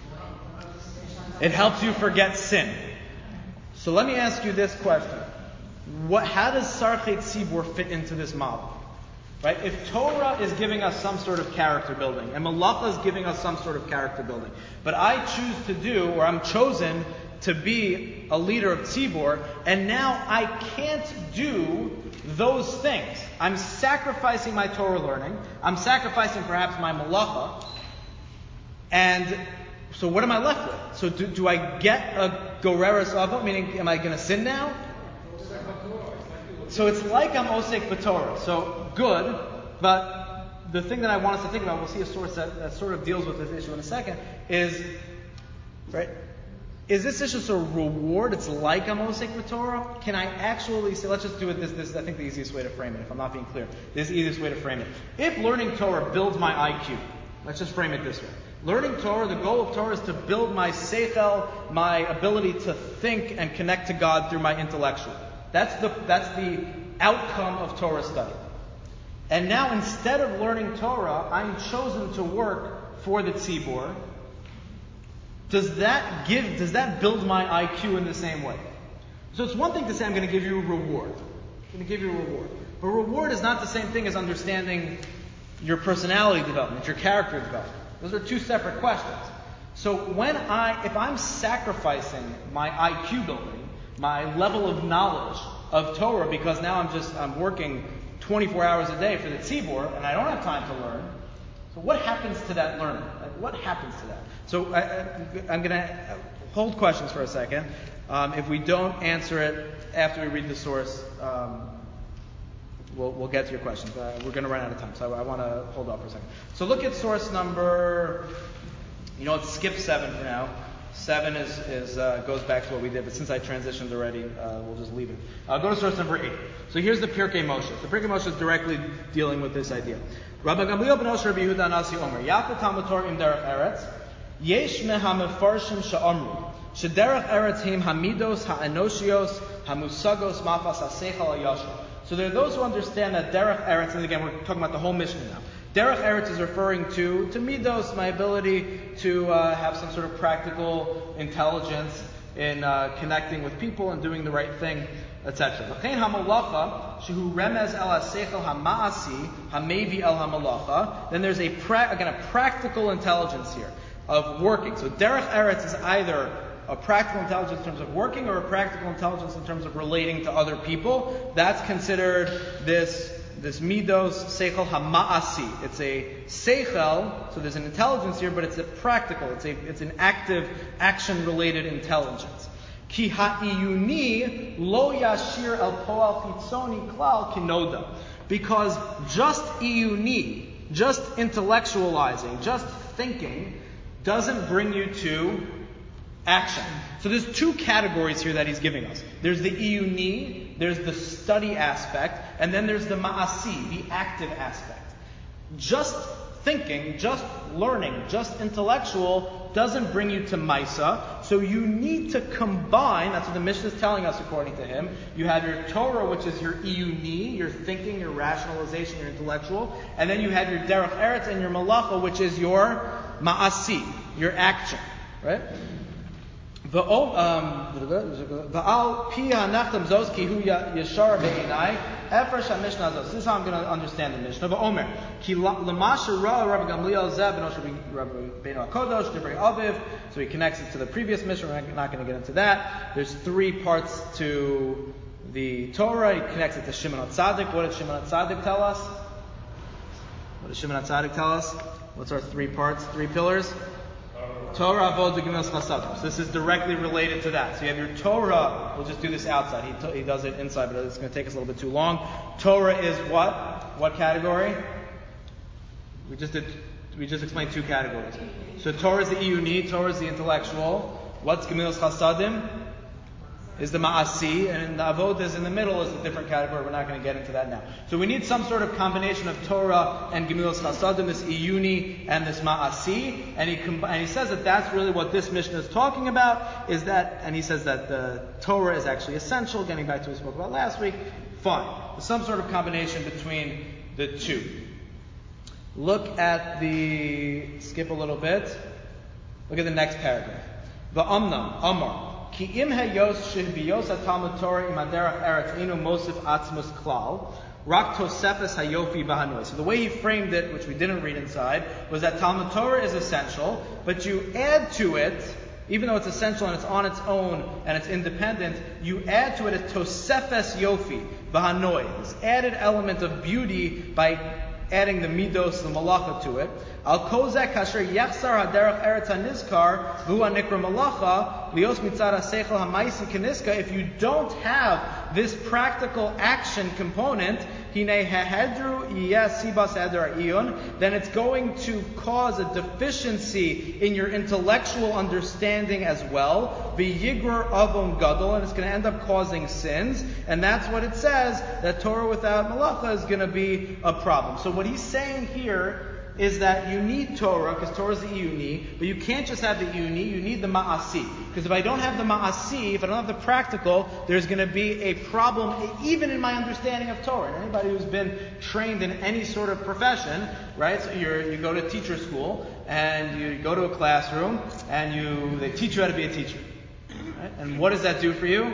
It helps you forget sin. So let me ask you this question. How does Sarchei Tzibur fit into this model? Right? If Torah is giving us some sort of character building, and Malacha is giving us some sort of character building, but I choose to do, or I'm chosen to be a leader of Tzibur, and now I can't do those things. I'm sacrificing my Torah learning. I'm sacrificing perhaps my Malacha. And so what am I left with? So do I get a Goreres Ava? Meaning, am I going to sin now? So it's like I'm Osek B'Torah. So good, but the thing that I want us to think about, we'll see a source that sort of deals with this issue in a second, is, right, is this issue a reward? It's like I'm Osek B'Torah? Can I actually say, let's just do it this is I think the easiest way to frame it, if I'm not being clear. This is the easiest way to frame it. If learning Torah builds my IQ, let's just frame it this way. Learning Torah, the goal of Torah is to build my seichel, my ability to think and connect to God through my intellectual. That's the outcome of Torah study. And now instead of learning Torah, I'm chosen to work for the tzibur. Does that build my IQ in the same way? So it's one thing to say I'm going to give you a reward. But reward is not the same thing as understanding your personality development, your character development. Those are two separate questions. So if I'm sacrificing my IQ building, my level of knowledge of Torah, because now I'm working 24 hours a day for the tzibur, and I don't have time to learn. So what happens to that learning? What happens to that? So I'm going to hold questions for a second. If we don't answer it after we read the source, we'll get to your questions. We're going to run out of time, so I want to hold off for a second. So look at source number. Let's skip 7 for now. 7 goes back to what we did, but since I transitioned already, we'll just leave it. Go to source number 8. So here's the Pirkei Moshe. The Pirkei Moshe is directly dealing with this idea. Rabbi Gamliel ben Osher Rabbi Yehuda Nasi Omer Yafa Talmud Torah im Derech Eretz Yesh mehamefarshim she'amru shederech Eretz him hamidos ha'enoshios hamusagos mafas ha'seichel ha'yashar. So there are those who understand that Derech Eretz, and again we're talking about the whole Mishnah now. Derech Eretz is referring to midos, my ability to have some sort of practical intelligence in connecting with people and doing the right thing, etc. V'chein hamalacha shehu remez el haseichel hama'asi hamevi el hamalacha. Then there's a practical intelligence here of working. So Derech Eretz is either a practical intelligence in terms of working or a practical intelligence in terms of relating to other people. That's considered this midos seichel hama'asi. It's a seichel, so there's an intelligence here, but it's a practical. It's an active, action-related intelligence. Ki ha'iyuni lo yashir el poal chitzoni klal kinoda. Because just iyuni, just intellectualizing, just thinking, doesn't bring you to action. So there's two categories here that he's giving us. There's the iyuni, there's the study aspect, and then there's the ma'asi, the active aspect. Just thinking, just learning, just intellectual doesn't bring you to Maisa. So you need to combine, that's what the Mishnah is telling us according to him. You have your Torah, which is your iyuni, your thinking, your rationalization, your intellectual, and then you have your Derech Eretz and your Malacha, which is your ma'asi, your action. Right? V'al pi hanachtam zos ki hu yashar be'inai efresh ha'mishnah zos. This is how I'm going to understand the Mishnah. V'omer ki l'masha ra Rabbi Gamliel zeh ben Rabbi Beinu HaKodesh divrei Aviv. So he connects it to the previous Mishnah. We're not going to get into that. There's 3 parts to the Torah. He connects it to Shimon HaTzadik. What did Shimon HaTzadik tell us? What's our 3 parts, 3 pillars? Torah, Avodah, Gemilas Chasadim. So this is directly related to that. So you have your Torah. We'll just do this outside. He does it inside, but it's going to take us a little bit too long. Torah is what? What category? We just explained 2 categories. So Torah is the iyuni. Torah is the intellectual. What's Gemilas Chasadim? is the ma'asi, and the avodas in the middle is a different category. We're not going to get into that now. So we need some sort of combination of Torah and Gemilas Chasadim, this iyuni and this ma'asi, and he says that that's really what this Mishnah is talking about, is that, and he says that the Torah is actually essential, getting back to what we spoke about last week. Fine. There's some sort of combination between the two. Look at skip a little bit. Look at the next paragraph. Va'amnam, Amar. Ki im hayos shehbiyos haTalmud Torah im haderech eretz inu mosif atzmus klal, rak tosefes hayofi b'hanoi. So the way he framed it, which we didn't read inside, was that Talmud Torah is essential, but you add to it, even though it's essential and it's on its own and it's independent, you add to it a tosefes yofi b'hanoi, this added element of beauty by adding the midos, the malacha to it. Al kozek kasher yachsar haderech eretz hanizkar v'hu hanikra malacha lios mitzad haseichel hamaisi keniska. If you don't have this practical action component, hine hahedru yeh sibas heder iyun, then it's going to cause a deficiency in your intellectual understanding as well. V'yigror avon gadol, and it's going to end up causing sins. And that's what it says, that Torah without malacha is going to be a problem. So what he's saying here is that you need Torah, because Torah is the iyuni, but you can't just have the iyuni, you need the ma'asi. Because if I don't have the ma'asi, if I don't have the practical, there's going to be a problem even in my understanding of Torah. And anybody who's been trained in any sort of profession, right? So you go to teacher school, and you go to a classroom, and they teach you how to be a teacher. Right? And what does that do for you?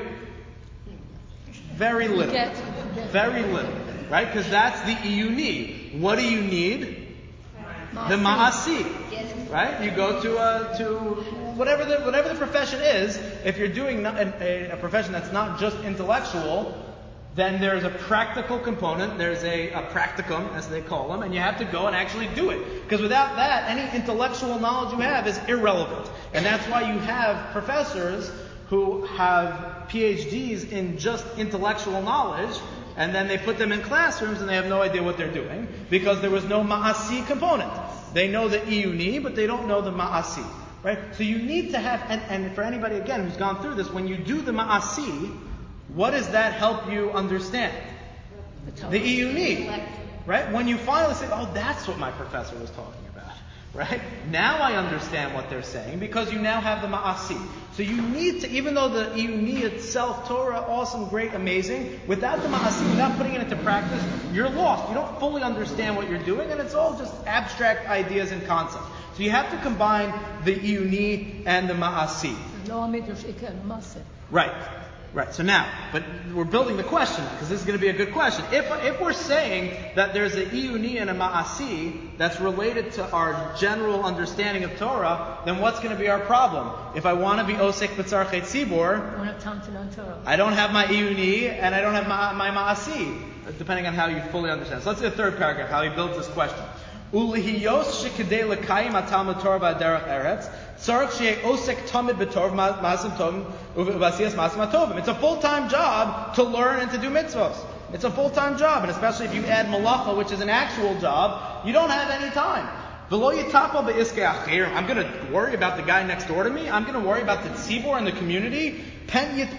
Very little. Very little. Right? Because that's the iyuni. What do you need? The ma'asi, right? You go to whatever the profession is. If you're doing a profession that's not just intellectual, then there's a practical component. There's a practicum, as they call them, and you have to go and actually do it. Because without that, any intellectual knowledge you have is irrelevant. And that's why you have professors who have PhDs in just intellectual knowledge, and then they put them in classrooms and they have no idea what they're doing because there was no ma'asi component. They know the iyuni, but they don't know the ma'asi. Right? So you need to have, and for anybody again who's gone through this, when you do the ma'asi, what does that help you understand? The iyuni. Right? When you finally say, oh, that's what my professor was talking about. Right? Now I understand what they're saying because you now have the ma'asi. So you need to, even though the iyuni itself, Torah, awesome, great, amazing, without the ma'asi, without putting it into practice, you're lost. You don't fully understand what you're doing, and it's all just abstract ideas and concepts. So you have to combine the iyuni and the ma'asi. Right. Right. So now, but we're building the question because this is going to be a good question. If we're saying that there's a iyuni and a ma'asi that's related to our general understanding of Torah, then what's going to be our problem? If I want to be osek b'tzarchei tzibor, I don't have my iyuni and I don't have my ma'asi, depending on how you fully understand. So let's see the third paragraph, how he builds this question. Ulihiyos shekidei lekayim haTalmud Torah v'aderech eretz tzarich sheyeh osek tamid b'torah ma'asim tovim uv'asiyas ma'asim hatovim. It's a full-time job to learn and to do mitzvos. It's a full-time job, and especially if you add malacha, which is an actual job, you don't have any time. I'm going to worry about the guy next door to me. I'm going to worry about the tzibor and the community. It's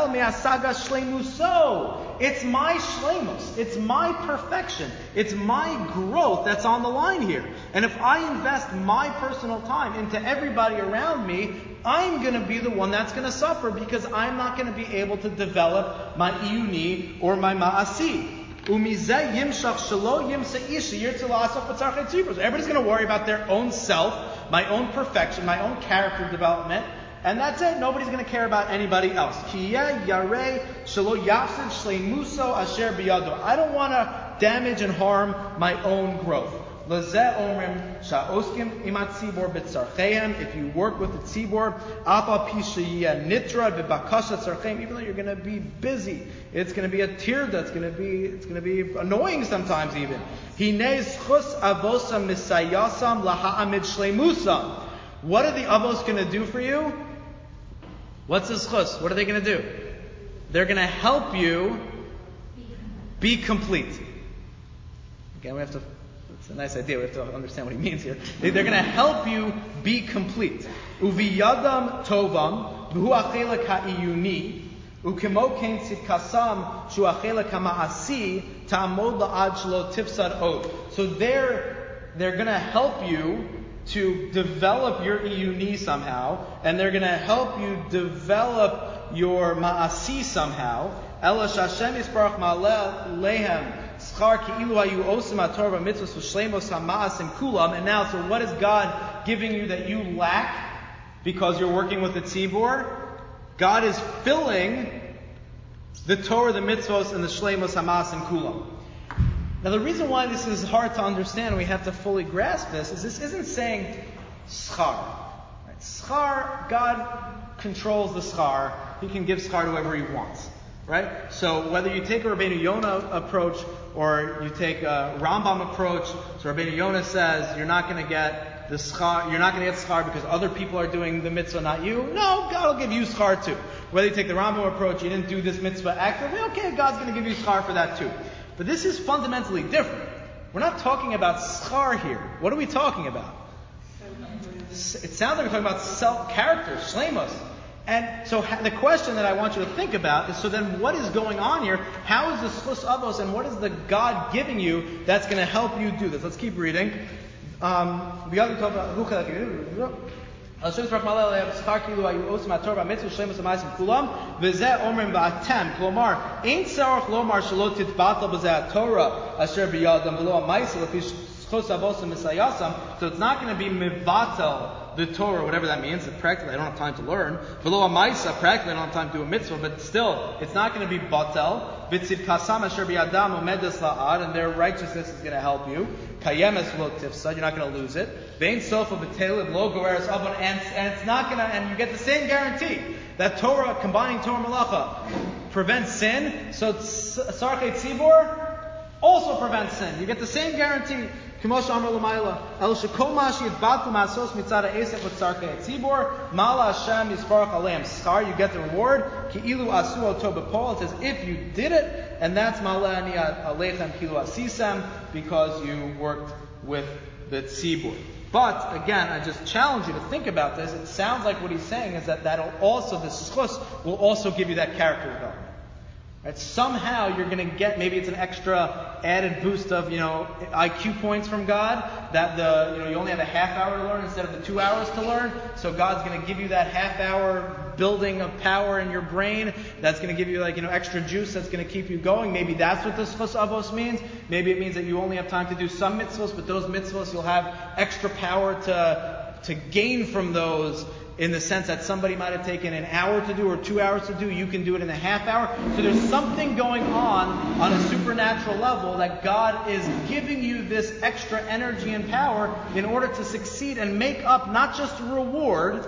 my shleimus. It's my perfection. It's my growth that's on the line here. And if I invest my personal time into everybody around me, I'm going to be the one that's going to suffer because I'm not going to be able to develop my iyuni or my ma'asi. Everybody's going to worry about their own self, my own perfection, my own character development, and that's it. Nobody's going to care about anybody else. I don't want to damage and harm my own growth. If you work with the tzibor, even though you're going to be busy, it's going to be a tirda, it's going to be annoying sometimes even. What are the avos going to do for you? What's the schus? What are they going to do? They're going to help you be complete. Again, it's a nice idea. We have to understand what he means here. They're going to help you be complete. Uviyadam tovam v'hu achelak ha'iyuni Ukemo kein tzidkasam shu achelek hama'asi ta'amod la'ad shelo tifsad od. So they're going to help you to develop your iyuni somehow, and they're going to help you develop your ma'asi somehow. Ela shashem yisparach ma'aleh lehem schar ki'ilu hayu osim ha'torah mitzvos v'shleimos ha'ma'asim kulam. And now, so what is God giving you that you lack because you're working with the tzibur? God is filling the Torah, the mitzvos, and the shleimos ha'ma'asim kulam. Now the reason why this is hard to understand, we have to fully grasp this isn't saying schar. Right? Schar, God controls the schar. He can give schar to whoever He wants. Right? So whether you take a Rabbeinu Yonah approach or you take a Rambam approach, so Rabbeinu Yonah says you're not going to get the schar, you're not going to get schar because other people are doing the mitzvah, not you. No, God will give you schar too. Whether you take the Rambam approach, you didn't do this mitzvah actively, okay, God's going to give you schar for that too. But this is fundamentally different. We're not talking about schar here. What are we talking about? It sounds like we're talking about self-character, shleimos. And so the question that I want you to think about is, so then what is going on here? How is the schus avos, and what is the God giving you that's going to help you do this? Let's keep reading. Hashem Yisparach Ma'aleh Schar Ki'ilu Hayu Osim HaTorah Mitzvos Shleimos HaMa'asim Kulam V'zeh Omrim Ba'atem Klomar Ein Tzarach Lomar Shelo Titbatel B'zeh HaTorah Asher B'yadam V'lo HaMaisa L'fi Schos Avosim V'Sayasam. So it's not going to be Mivatel the Torah, whatever that means. Practically, I don't have time to learn. V'lo HaMaisa, practically I don't have time to do a mitzvah, but still, it's not going to be Batel. V'tzidkasam Asher B'yadam Omedes La'ad, and their righteousness is going to help you. Kayemes Lo Tifsad, you're not going to lose it. Vein Sofa B'Telid Lo Goeres Avon, and it's not going to, and you get the same guarantee that Torah, combining Torah and Malacha, prevents sin. So Sarchei Tzibor also prevents sin. You get the same guarantee. K'moshe Amar L'mayla El Shekol Mashi Yitbatlu Ma'asos Mitzada Esef With Sarchei Tzibor Mala Hashem Yisparach Aleim Schar, you get the reward. Ki'ilu Asu Oto B'Pol, it says if you did it, and that's Mala Ani Aleichem Ki'ilu Asisem, because you worked with the Tzibor. But again, I just challenge you to think about this. It sounds like what he's saying is that that'll also, the schus will also give you that character development. Right? Somehow you're going to get, maybe it's an extra added boost of, IQ points from God, that you only have a half hour to learn instead of the 2 hours to learn. So God's going to give you that half hour building of power in your brain. That's going to give you extra juice that's going to keep you going. Maybe that's what this schus avos means. Maybe it means that you only have time to do some mitzvos, but those mitzvos you'll have extra power to gain from those, in the sense that somebody might have taken an hour to do or 2 hours to do, you can do it in a half hour. So there's something going on a supernatural level, that God is giving you this extra energy and power in order to succeed and make up not just a reward,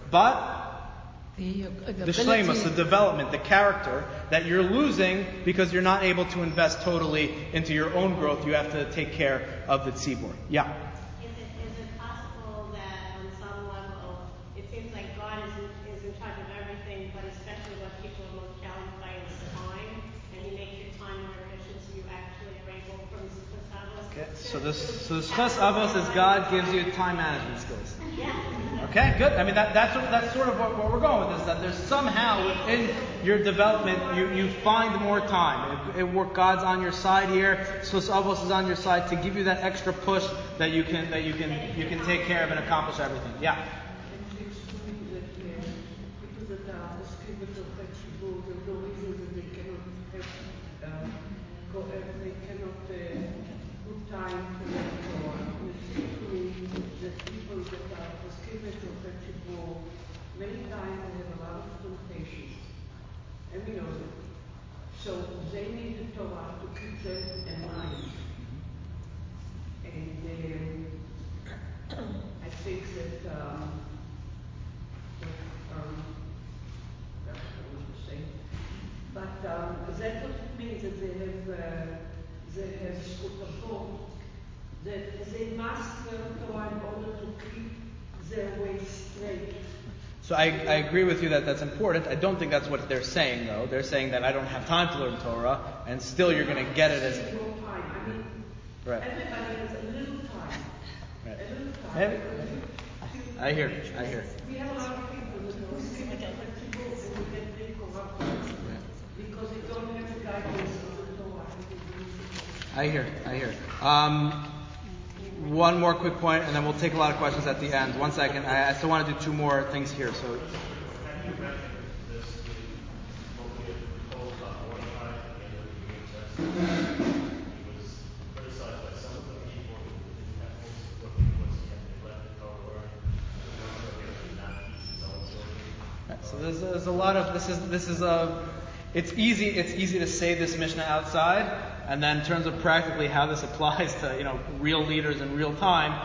but the shleimus, the development, the character that you're losing because you're not able to invest totally into your own growth. You have to take care of the tzibur. Yeah. Is it possible that on some level it seems like God is in charge of everything, but especially what people are most challenged by is time, and He makes your time more efficient, so you actually are able from the schus avos? Okay, so the schus avos is God gives you time management skills. Yeah. Okay, good. I mean, that's sort of what we're going with, is that there's somehow within your development you find more time. God's on your side here. Schus avos is on your side to give you that extra push that you can take care of and accomplish everything. Yeah. And it seems to me that people that are prescribed of vegetables, there's no reason that they cannot they cannot put time for that Torah. And it seems to me that people that are prescribed of vegetables, many times they have a lot of temptations. And we know that. So they need the Torah to keep them in mind. And I think that that's what I was to say. But that's what it means, that they have zchut avot, that they must learn Torah in order to keep their way straight. So I agree with you that that's important. I don't think that's what they're saying, though. They're saying that I don't have time to learn Torah, and still you're going to get it as... Time. I mean, right. Everybody has a little time. Right. A little time. I hear. We have a lot of people that are prescribed of vegetables and we get very corrupt. I hear. One more quick point, and then we'll take a lot of questions at the end. 1 second. I still want to do two more things here. So. Can you mention this, what we had told about Mordecai at the end of the New Testament? He was criticized by some of the people who didn't have full support because they let the Torah learn. And not teach his own children. So there's a lot of this is a. It's easy to say this Mishnah outside, and then in terms of practically how this applies to real leaders in real time,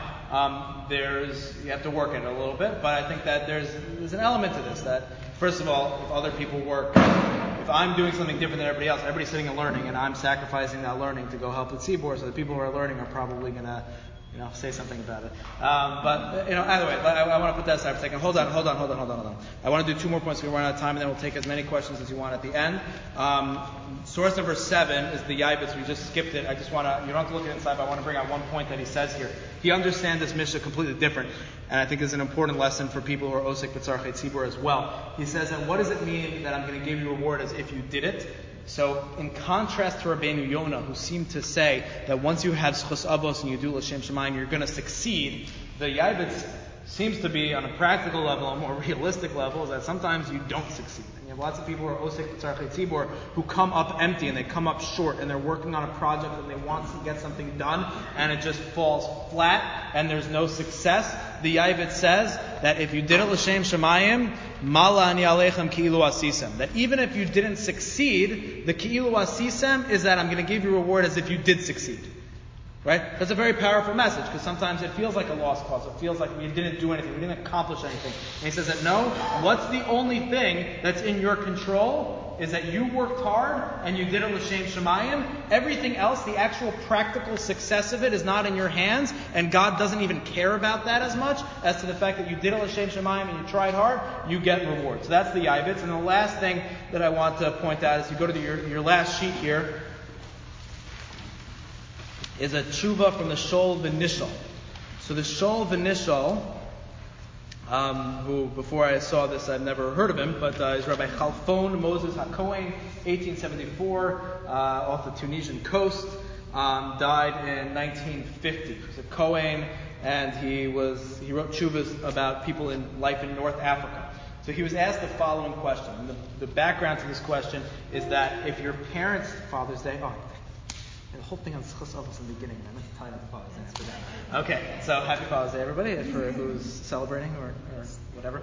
you have to work at it a little bit. But I think that there's an element to this that, first of all, if other people work, if I'm doing something different than everybody else, everybody's sitting and learning, and I'm sacrificing that learning to go help the Tzibor, so the people who are learning are probably going to say something about it. But either way, I want to put that aside for a second. Hold on. I want to do two more points. We run out of time, and then we'll take as many questions as you want at the end. Source number 7 is the Yaibitz. We just skipped it. You don't have to look at it inside, but I want to bring out one point that he says here. He understands this Mishnah completely different, and I think is an important lesson for people who are Osek B'Tzarchei Tzibur as well. He says that what does it mean that I'm going to give you a reward as if you did it? So, in contrast to Rabbeinu Yonah, who seemed to say that once you have Schus Avos and you do L'Shem Shemayim, you're going to succeed, the Yaibitz seems to be, on a practical level, a more realistic level, is that sometimes you don't succeed. And you have lots of people who are Osek B'Tzarchei Tzibur who come up empty and they come up short and they're working on a project and they want to get something done and it just falls flat and there's no success. The Yaibitz says that if you did it L'Shem Shemayim, Mala ani aleichem ki'ilu asisem. That even if you didn't succeed, the ki'ilu asisem is that I'm going to give you a reward as if you did succeed. Right? That's a very powerful message, because sometimes it feels like a lost cause. It feels like we didn't do anything. We didn't accomplish anything. And he says that no, what's the only thing that's in your control is that you worked hard and you did it L'Shem Shemayim. Everything else, the actual practical success of it is not in your hands, and God doesn't even care about that as much as to the fact that you did it L'Shem Shemayim and you tried hard, you get reward. So that's the Yaibitz. And the last thing that I want to point out is you go to your last sheet here, is a tshuva from the Shol V'Nishal. So the Shol V'Nishal, who before I saw this I've never heard of him, but is Rabbi Chalfon Moses HaKohen, 1874, off the Tunisian coast, died in 1950. He was a Kohen, and he wrote tshuvas about people in life in North Africa. So he was asked the following question. And the background to this question is that if your parents' Father's Day, the whole thing on Schus Avos in the beginning, I meant to tell you about the Father's Day. That's for that. Okay, so happy Father's Day, everybody, for who's celebrating or whatever.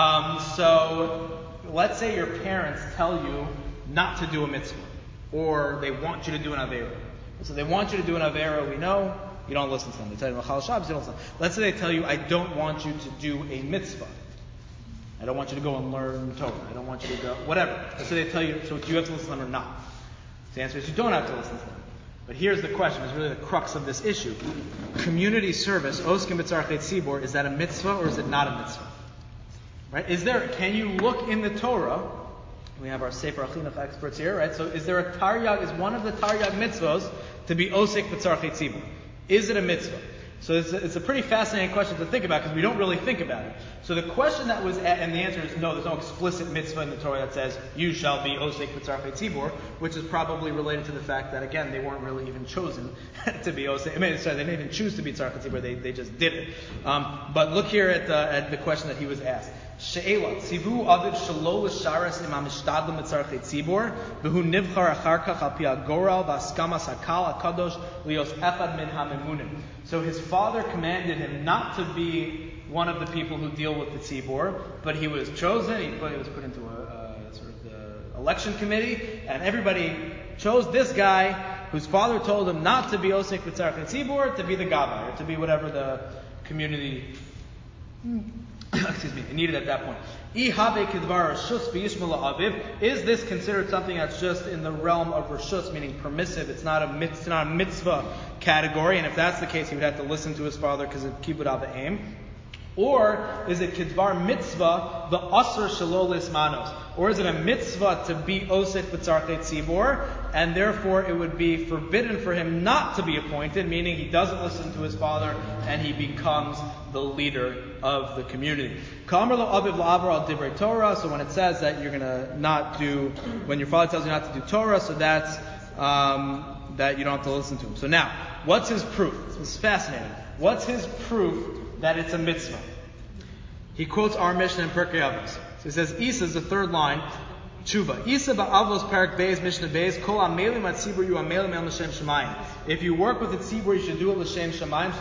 So let's say your parents tell you not to do a mitzvah, or they want you to do an Aveira. So they want you to do an Aveira, we know, you don't listen to them. They tell you Machal Shabbos, you don't listen to them. Let's say they tell you, I don't want you to do a mitzvah. I don't want you to go and learn Torah. I don't want you to go, whatever. Let's say they tell you, so do you have to listen to them or not? The answer is you don't have to listen to them. But here's the question, it's really the crux of this issue. Community service, Oskim B'Tzarchei Tzibur, is that a mitzvah or is it not a mitzvah? Right? Can you look in the Torah? We have our Sefer Achinuch experts here, right? So is one of the Taryag mitzvahs to be Osik B'Tzarchei Tzibur? Is it a mitzvah? So it's a pretty fascinating question to think about because we don't really think about it. So the question that was, and the answer is no, there's no explicit mitzvah in the Torah that says, you shall be Osek B'Tzarchei Tzibur, which is probably related to the fact that, again, they weren't really even chosen to be Osek. They didn't even choose to be Tzarchei Tzibur, they just did it. But look here at the question that he was asked. She'ela, tzivu aviv shelo l'sharas im hamishtadlim b'tzarchei tzibur, v'hu nivchar achar kach al pi hagoral v'askamas hakal hakadosh lios echad min hamemunim. So his father commanded him not to be one of the people who deal with the tzibur, but he was chosen. He was put into a sort of the election committee, and everybody chose this guy whose father told him not to be osek b'tzarchei tzibur, to be the gabbai, or to be whatever the community needed at that point. Is this considered something that's just in the realm of reshus, meaning permissive? It's not a mitzvah category, and if that's the case, he would have to listen to his father because of kibbud avim. Or is it kidvar mitzvah the asr shelo lismanos? Or is it a mitzvah to be osek b'tzarchei tzibur, and therefore it would be forbidden for him not to be appointed, meaning he doesn't listen to his father and he becomes the leader of the community. Kamar lo aviv la'avar al divrei Torah. So when it says that you're going to not do, when your father tells you not to do Torah, so that's that you don't have to listen to him. So now, what's his proof? This is fascinating. What's his proof that it's a mitzvah? He quotes our Mishnah in Pirkei Avos. So he says, Isa is the third line, Tshuva. Isa ba'avos parak beis, Mishnah beis, kol amelim atzibur yu amelim el l'shem shemayim. If you work with the tzibur, you should do it l'shem shemayim.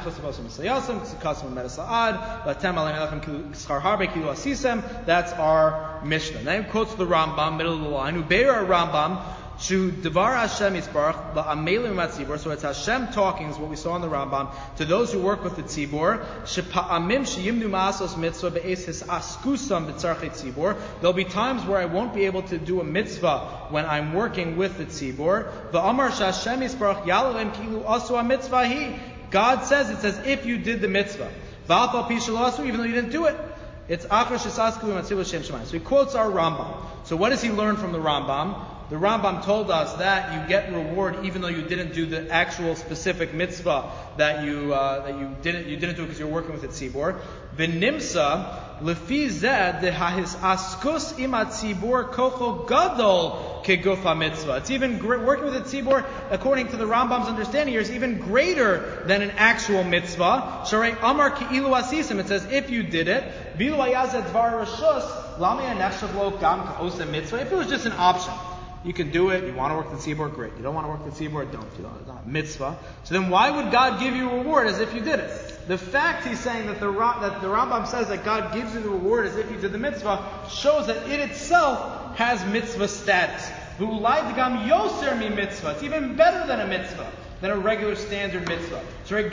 That's our Mishnah. Then he quotes the Rambam, middle of the line. Ubeir Rambam, Shu Devar Hashem Yisbarach Ba'amelim Matzibur. So it's Hashem talking, is what we saw in the Rambam, to those who work with the Tzibur. Shepa'amim Sheyimnu Ma'asos Mitzvah Be'es His Askusam B'tzarchei Tzibur. There'll be times where I won't be able to do a mitzvah when I'm working with the Tzibur. V'amar Hashem Yisbarach Yalavim Kilu Asu HaMitzvah Hi. God says, it says, if you did the mitzvah. V'afal Pi Shelo Asu, even though you didn't do it. It's Achar Shesasku Matzibur Shem Shemayim. So he quotes our Rambam. So what does he learn from the Rambam? The Rambam told us that you get reward even though you didn't do the actual specific mitzvah that you didn't do it because you're working with the tzibur. V'nimsa lefi zeh dehahis askus im hatzibur kocho gadol keguf mitzvah. It's even working with the tzibur, according to the Rambam's understanding here, is even greater than an actual mitzvah. Sharei amar ki'ilu asisim. It says if you did it, bilu ayazet dvar rishus lami anechshav lo gam ka'osa mitzvah. If it was just an option. You can do it. You want to work the tzibur, great. You don't want to work the tzibur, don't. You know, it's not a mitzvah. So then why would God give you a reward as if you did it? The fact he's saying that the Rambam says that God gives you the reward as if you did the mitzvah shows that it itself has mitzvah status. It's even better than a mitzvah, than a regular standard mitzvah. So you get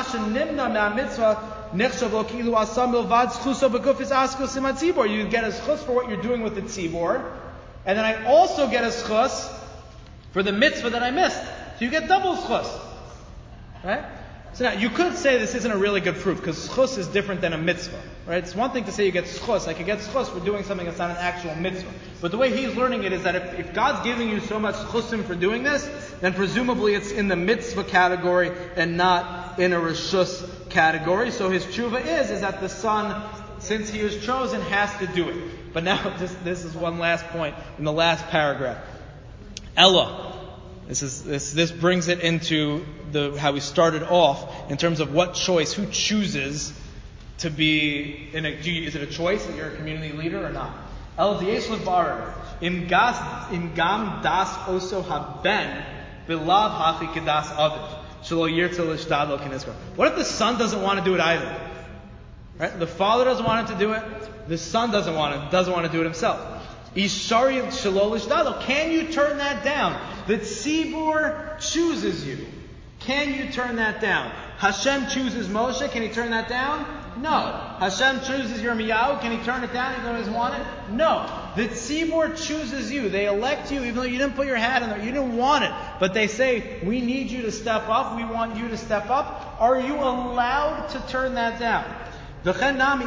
a schus for what you're doing with the tzibur. And then I also get a schus for the mitzvah that I missed. So you get double schus. Right? So now, you could say this isn't a really good proof, because schus is different than a mitzvah. Right? It's one thing to say you get schus. I could get schus for doing something that's not an actual mitzvah. But the way he's learning it is that if God's giving you so much chusim for doing this, then presumably it's in the mitzvah category and not in a reshus category. So his tshuva is that the son, since he was chosen, has to do it. But now, this is one last point in the last paragraph. Ella. This brings it into how we started off in terms of what choice, who chooses to be is it a choice that you're a community leader or not? El Diesh Levarer. Im gam das oso haben bilav hachi kedas aviv. Shelo yirtze lishtadlo k'nizkar. What if the son doesn't want to do it either? Right? The father doesn't want him to do it. The son doesn't want to do it himself. Ishari shelo lishtadlo. Can you turn that down? The tzibur chooses you. Can you turn that down? Hashem chooses Moshe. Can he turn that down? No. Hashem chooses Yirmiyahu. Can he turn it down even though he doesn't want it? No. The tzibur chooses you. They elect you even though you didn't put your hat in there. You didn't want it. But they say, we need you to step up. We want you to step up. Are you allowed to turn that down? Forget about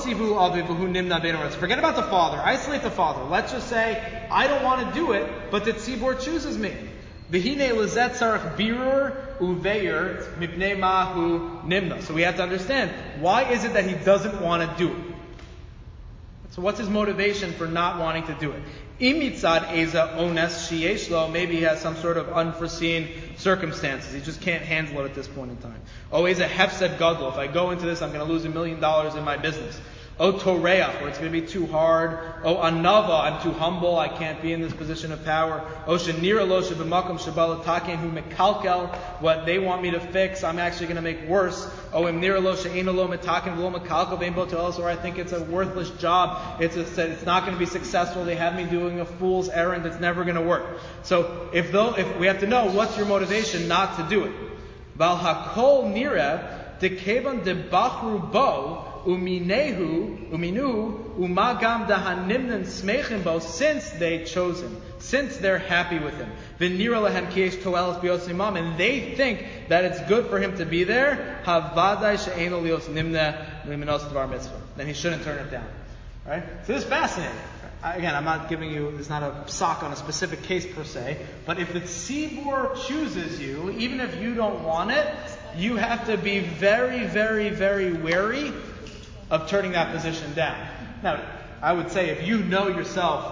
the father. Isolate the father. Let's just say, I don't want to do it, but the tzibur chooses me. So we have to understand, why is it that he doesn't want to do it? So what's his motivation for not wanting to do it? Maybe he has some sort of unforeseen circumstances. He just can't handle it at this point in time. Oh, he's a hefsed gadol. If I go into this, I'm going to lose $1 million in my business. Oh, toreach, where it's going to be too hard. Oh, anava, I'm too humble. I can't be in this position of power. Oh, shenira lo shebemakom shabalataken hu mekalkel. What they want me to fix, I'm actually going to make worse. Oh, imnira lo she'ena lo metaken v'lo mekalkel ve'im bo te'elos, or I think it's a worthless job. It's not going to be successful. They have me doing a fool's errand. It's never going to work. So if we have to know what's your motivation not to do it. Val hakol nira dekevan debachru bo. Uminuhu umagam dahanimnan smechin bo, since they chose him, since they're happy with him. V'nira lahem kiesh toelas bios imam, and they think that it's good for him to be there. Havadai she'eno lios nimna liminos dvar mitzvah. Then he shouldn't turn it down. Right? So this is fascinating. Again, I'm not giving you, there's not a psak on a specific case per se, but if the tzibur chooses you, even if you don't want it, you have to be very, very, very wary of turning that position down. Now, I would say if you know yourself,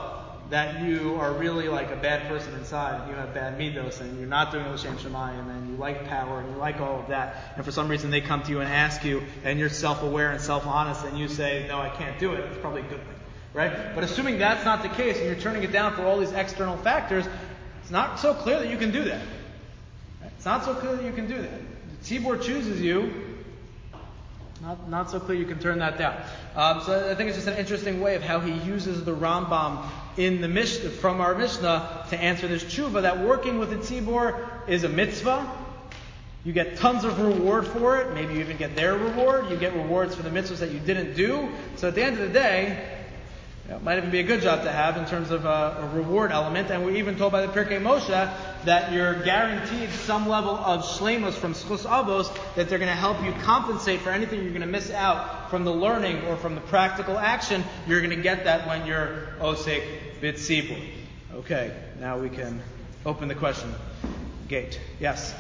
that you are really like a bad person inside, and you have bad midos, and you're not doing L'Shem Shemayim, and you like power, and you like all of that, and for some reason they come to you and ask you, and you're self-aware and self-honest, and you say, no, I can't do it, it's probably a good thing, right? But assuming that's not the case, and you're turning it down for all these external factors, it's not so clear that you can do that. Right? It's not so clear that you can do that. The Tzibor chooses you, not so clear you can turn that down. So I think it's just an interesting way of how he uses the Rambam in the Mishnah, from our Mishnah, to answer this tshuva that working with the Tzibor is a mitzvah. You get tons of reward for it. Maybe you even get their reward. You get rewards for the mitzvahs that you didn't do. So at the end of the day, it might even be a good job to have in terms of a reward element. And we're even told by the Pirkei Moshe that you're guaranteed some level of shleimus from Schus Avos, that they're going to help you compensate for anything you're going to miss out from the learning or from the practical action. You're going to get that when you're Osek B'Tzibur. Okay, now we can open the question gate. Yes?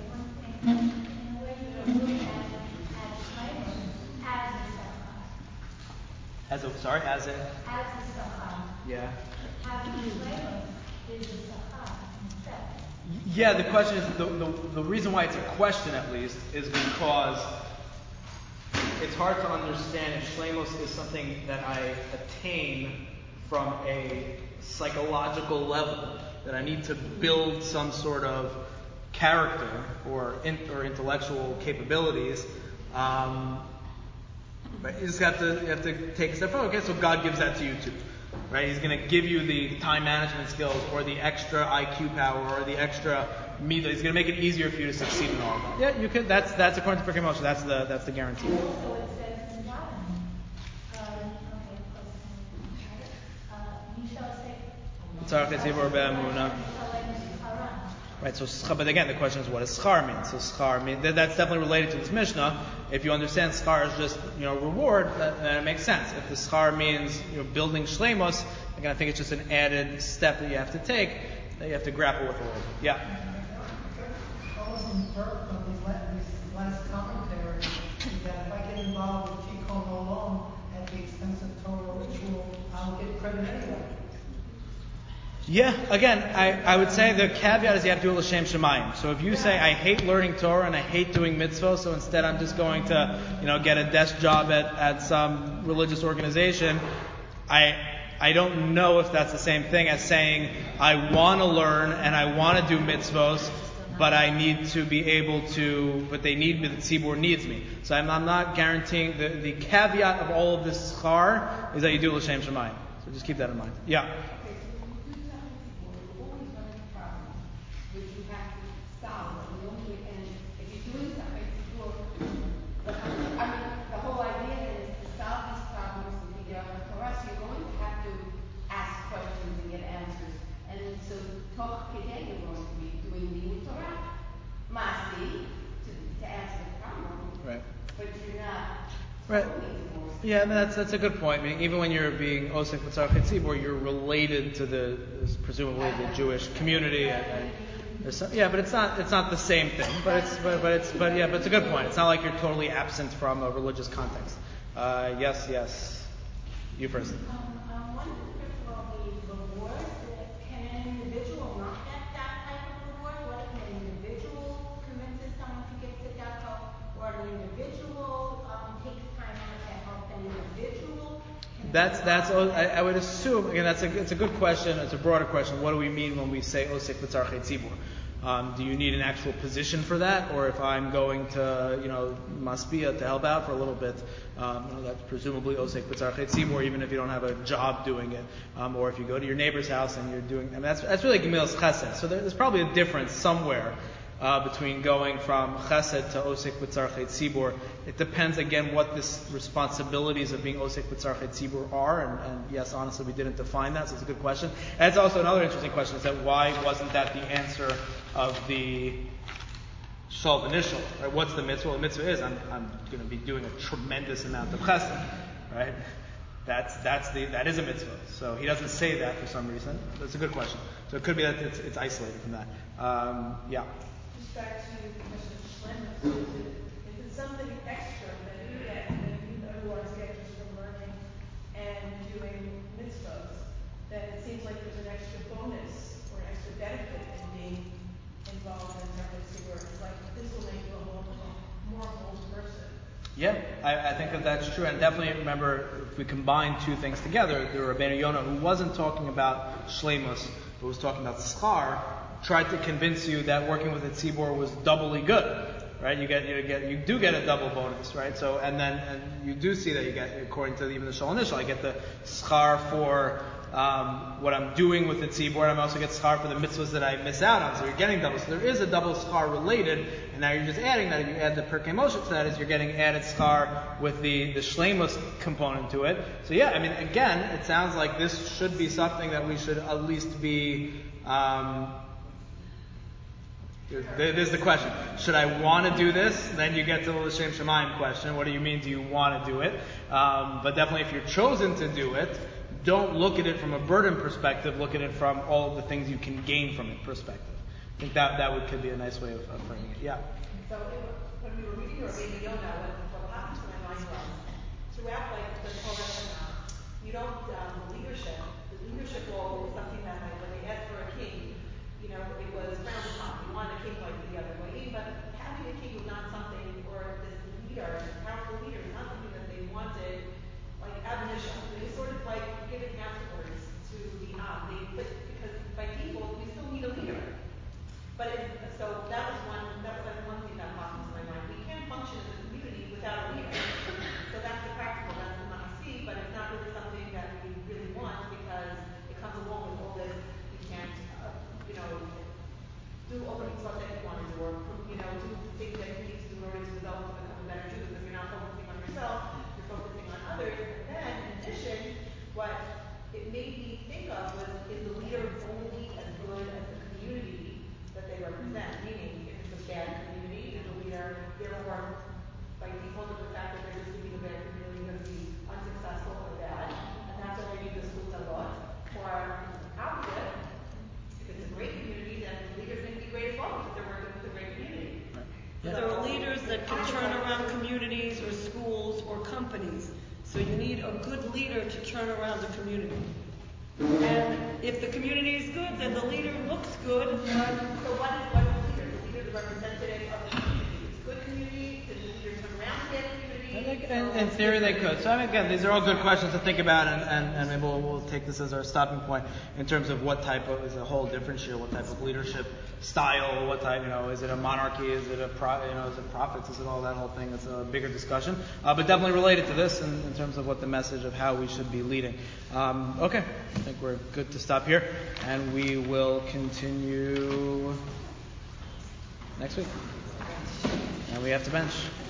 As a yeah. Yeah, the question is, the reason why it's a question at least is because it's hard to understand if shleimus is something that I attain from a psychological level, that I need to build some sort of character or intellectual capabilities. But you have to take a step forward. Okay, so God gives that to you too, right? He's going to give you the time management skills, or the extra IQ power, or the extra midah. He's going to make it easier for you to succeed in all of that. Yeah, you could. That's according to Pirkei Moshe. That's the guarantee. Also, it says in Rabban, Right, so but again, the question is, what does schar mean? So schar means that's definitely related to this Mishnah. If you understand schar is just reward, then it makes sense. If the schar means building shleimus, again, I think it's just an added step that you have to take, that you have to grapple with a little bit. Yeah. Almost infer from these last commentary that if I get involved with Tikkun Olam at the expense of Torah ritual, I'll get credit anyway. Yeah, again, I would say the caveat is you have to do L'Shem Shemayim. So if you say, I hate learning Torah and I hate doing mitzvah, so instead I'm just going to, get a desk job at some religious organization, I don't know if that's the same thing as saying, I want to learn and I want to do mitzvahs, but I need to be able to, but they need me, the tzibur needs me. So I'm not guaranteeing, the caveat of all of this schar is that you do L'Shem Shemayim. So just keep that in mind. Yeah. Right. Yeah, that's a good point. I mean, even when you're being Osek B'Tzar Tzibor, you're related to presumably the Jewish community. But it's not the same thing. But it's a good point. It's not like you're totally absent from a religious context. Yes. You first. I'm wondering, first of all, the reward. Can an individual not get that type of reward? What if an individual convinces someone to get tzedakah, or an individual takes time out to help an individual? I would assume, again, it's a good question. It's a broader question. What do we mean when we say Osek B'Tzar Tzibur? Do you need an actual position for that? Or if I'm going to, Maspia to help out for a little bit, that's presumably Osek B'Tzar Tzibur, even if you don't have a job doing it. Or if you go to your neighbor's house and you're doing, that's really Gemilas Chesed. So there's probably a difference somewhere between going from Chesed to Osek B'Tzar Tzibur. It depends, again, what the responsibilities of being Osek B'Tzar Tzibur are. And yes, honestly, we didn't define that, so it's a good question. And it's also another interesting question, is that why wasn't that the answer of the Shalv initial? Right? What's the mitzvah? Well, the mitzvah is I'm going to be doing a tremendous amount of Chesed, right? That is a mitzvah. So he doesn't say that for some reason. That's a good question. So it could be that it's isolated from that. Yeah. Just back to the question of shleimus. If it's something extra that you get that you otherwise get just from learning and doing mitzvahs, then it seems like the Yeah, I think that's true, and definitely remember, if we combine two things together, the Rabbeinu Yonah, who wasn't talking about shleimus, but was talking about schar, tried to convince you that working with a tzibor was doubly good, right? You do get a double bonus, right? So, and you do see that you get, according to even the Shol Nishal, I get the schar for what I'm doing with the tzibor, and I also get schar for the mitzvahs that I miss out on. So you're getting double. So there is a double schar related, and now you're just adding that. If you add the Pirkei Moshe to that, is you're getting added schar with the shleimus component to it. So yeah, I mean, again, it sounds like this should be something that we should at least be. There's the question. Should I want to do this? Then you get to the L'Shem Shamayim question. What do you mean? Do you want to do it? But definitely, if you're chosen to do it, don't look at it from a burden perspective. Look at it from all of the things you can gain from it perspective. I think that could be a nice way of framing it. Yeah. So when we were reading your Rabbeinu Yonah, what popped into my mind was throughout the Torah Tanakh, you don't the leadership role is something that when they asked for a king, it was frowned upon. You wanted a king like the other way, but having a king was not something, or this leader, this powerful leader, is not something that they wanted. Like admonition, it was sort of like given afterwards to the because by default we still need a leader. So that was like one thing that popped into my mind. We can't function as a community without a leader. So that's the practical, that's the must-see, but it's not really something that we really want because it comes along with all this. We can't, do all the stuff that you want to do, or do things that you need to do in order to develop to become a better Jew, because you're not focusing on yourself, you're focusing on others. And then, in addition, what it made me think of was, is the leader only as good as the community that they represent? Meaning, if it's a bad community, is the leader therefore, by default of the fact that they're just leading a bad community, going to be unsuccessful or bad? And that's why they need the schools a lot. Or opposite, if it's a great community, then the leader's going to be great as well because they're working with a great community. But there are leaders that can turn around communities or schools or companies. So you need a good leader to turn around the community. And if the community is good, then the leader looks good. So what is the leader? The leader is the representative of the community. It's a good community. Does the leader turn around the bad community? In theory, they could. So, I mean, again, these are all good questions to think about, and maybe we'll take this as our stopping point in terms of what type of, is a whole different issue, what type of leadership style, what type, is it a monarchy, is it is it prophets, is it all that whole thing? It's a bigger discussion, but definitely related to this in terms of what the message of how we should be leading. Okay, I think we're good to stop here, and we will continue next week. And we have to bench.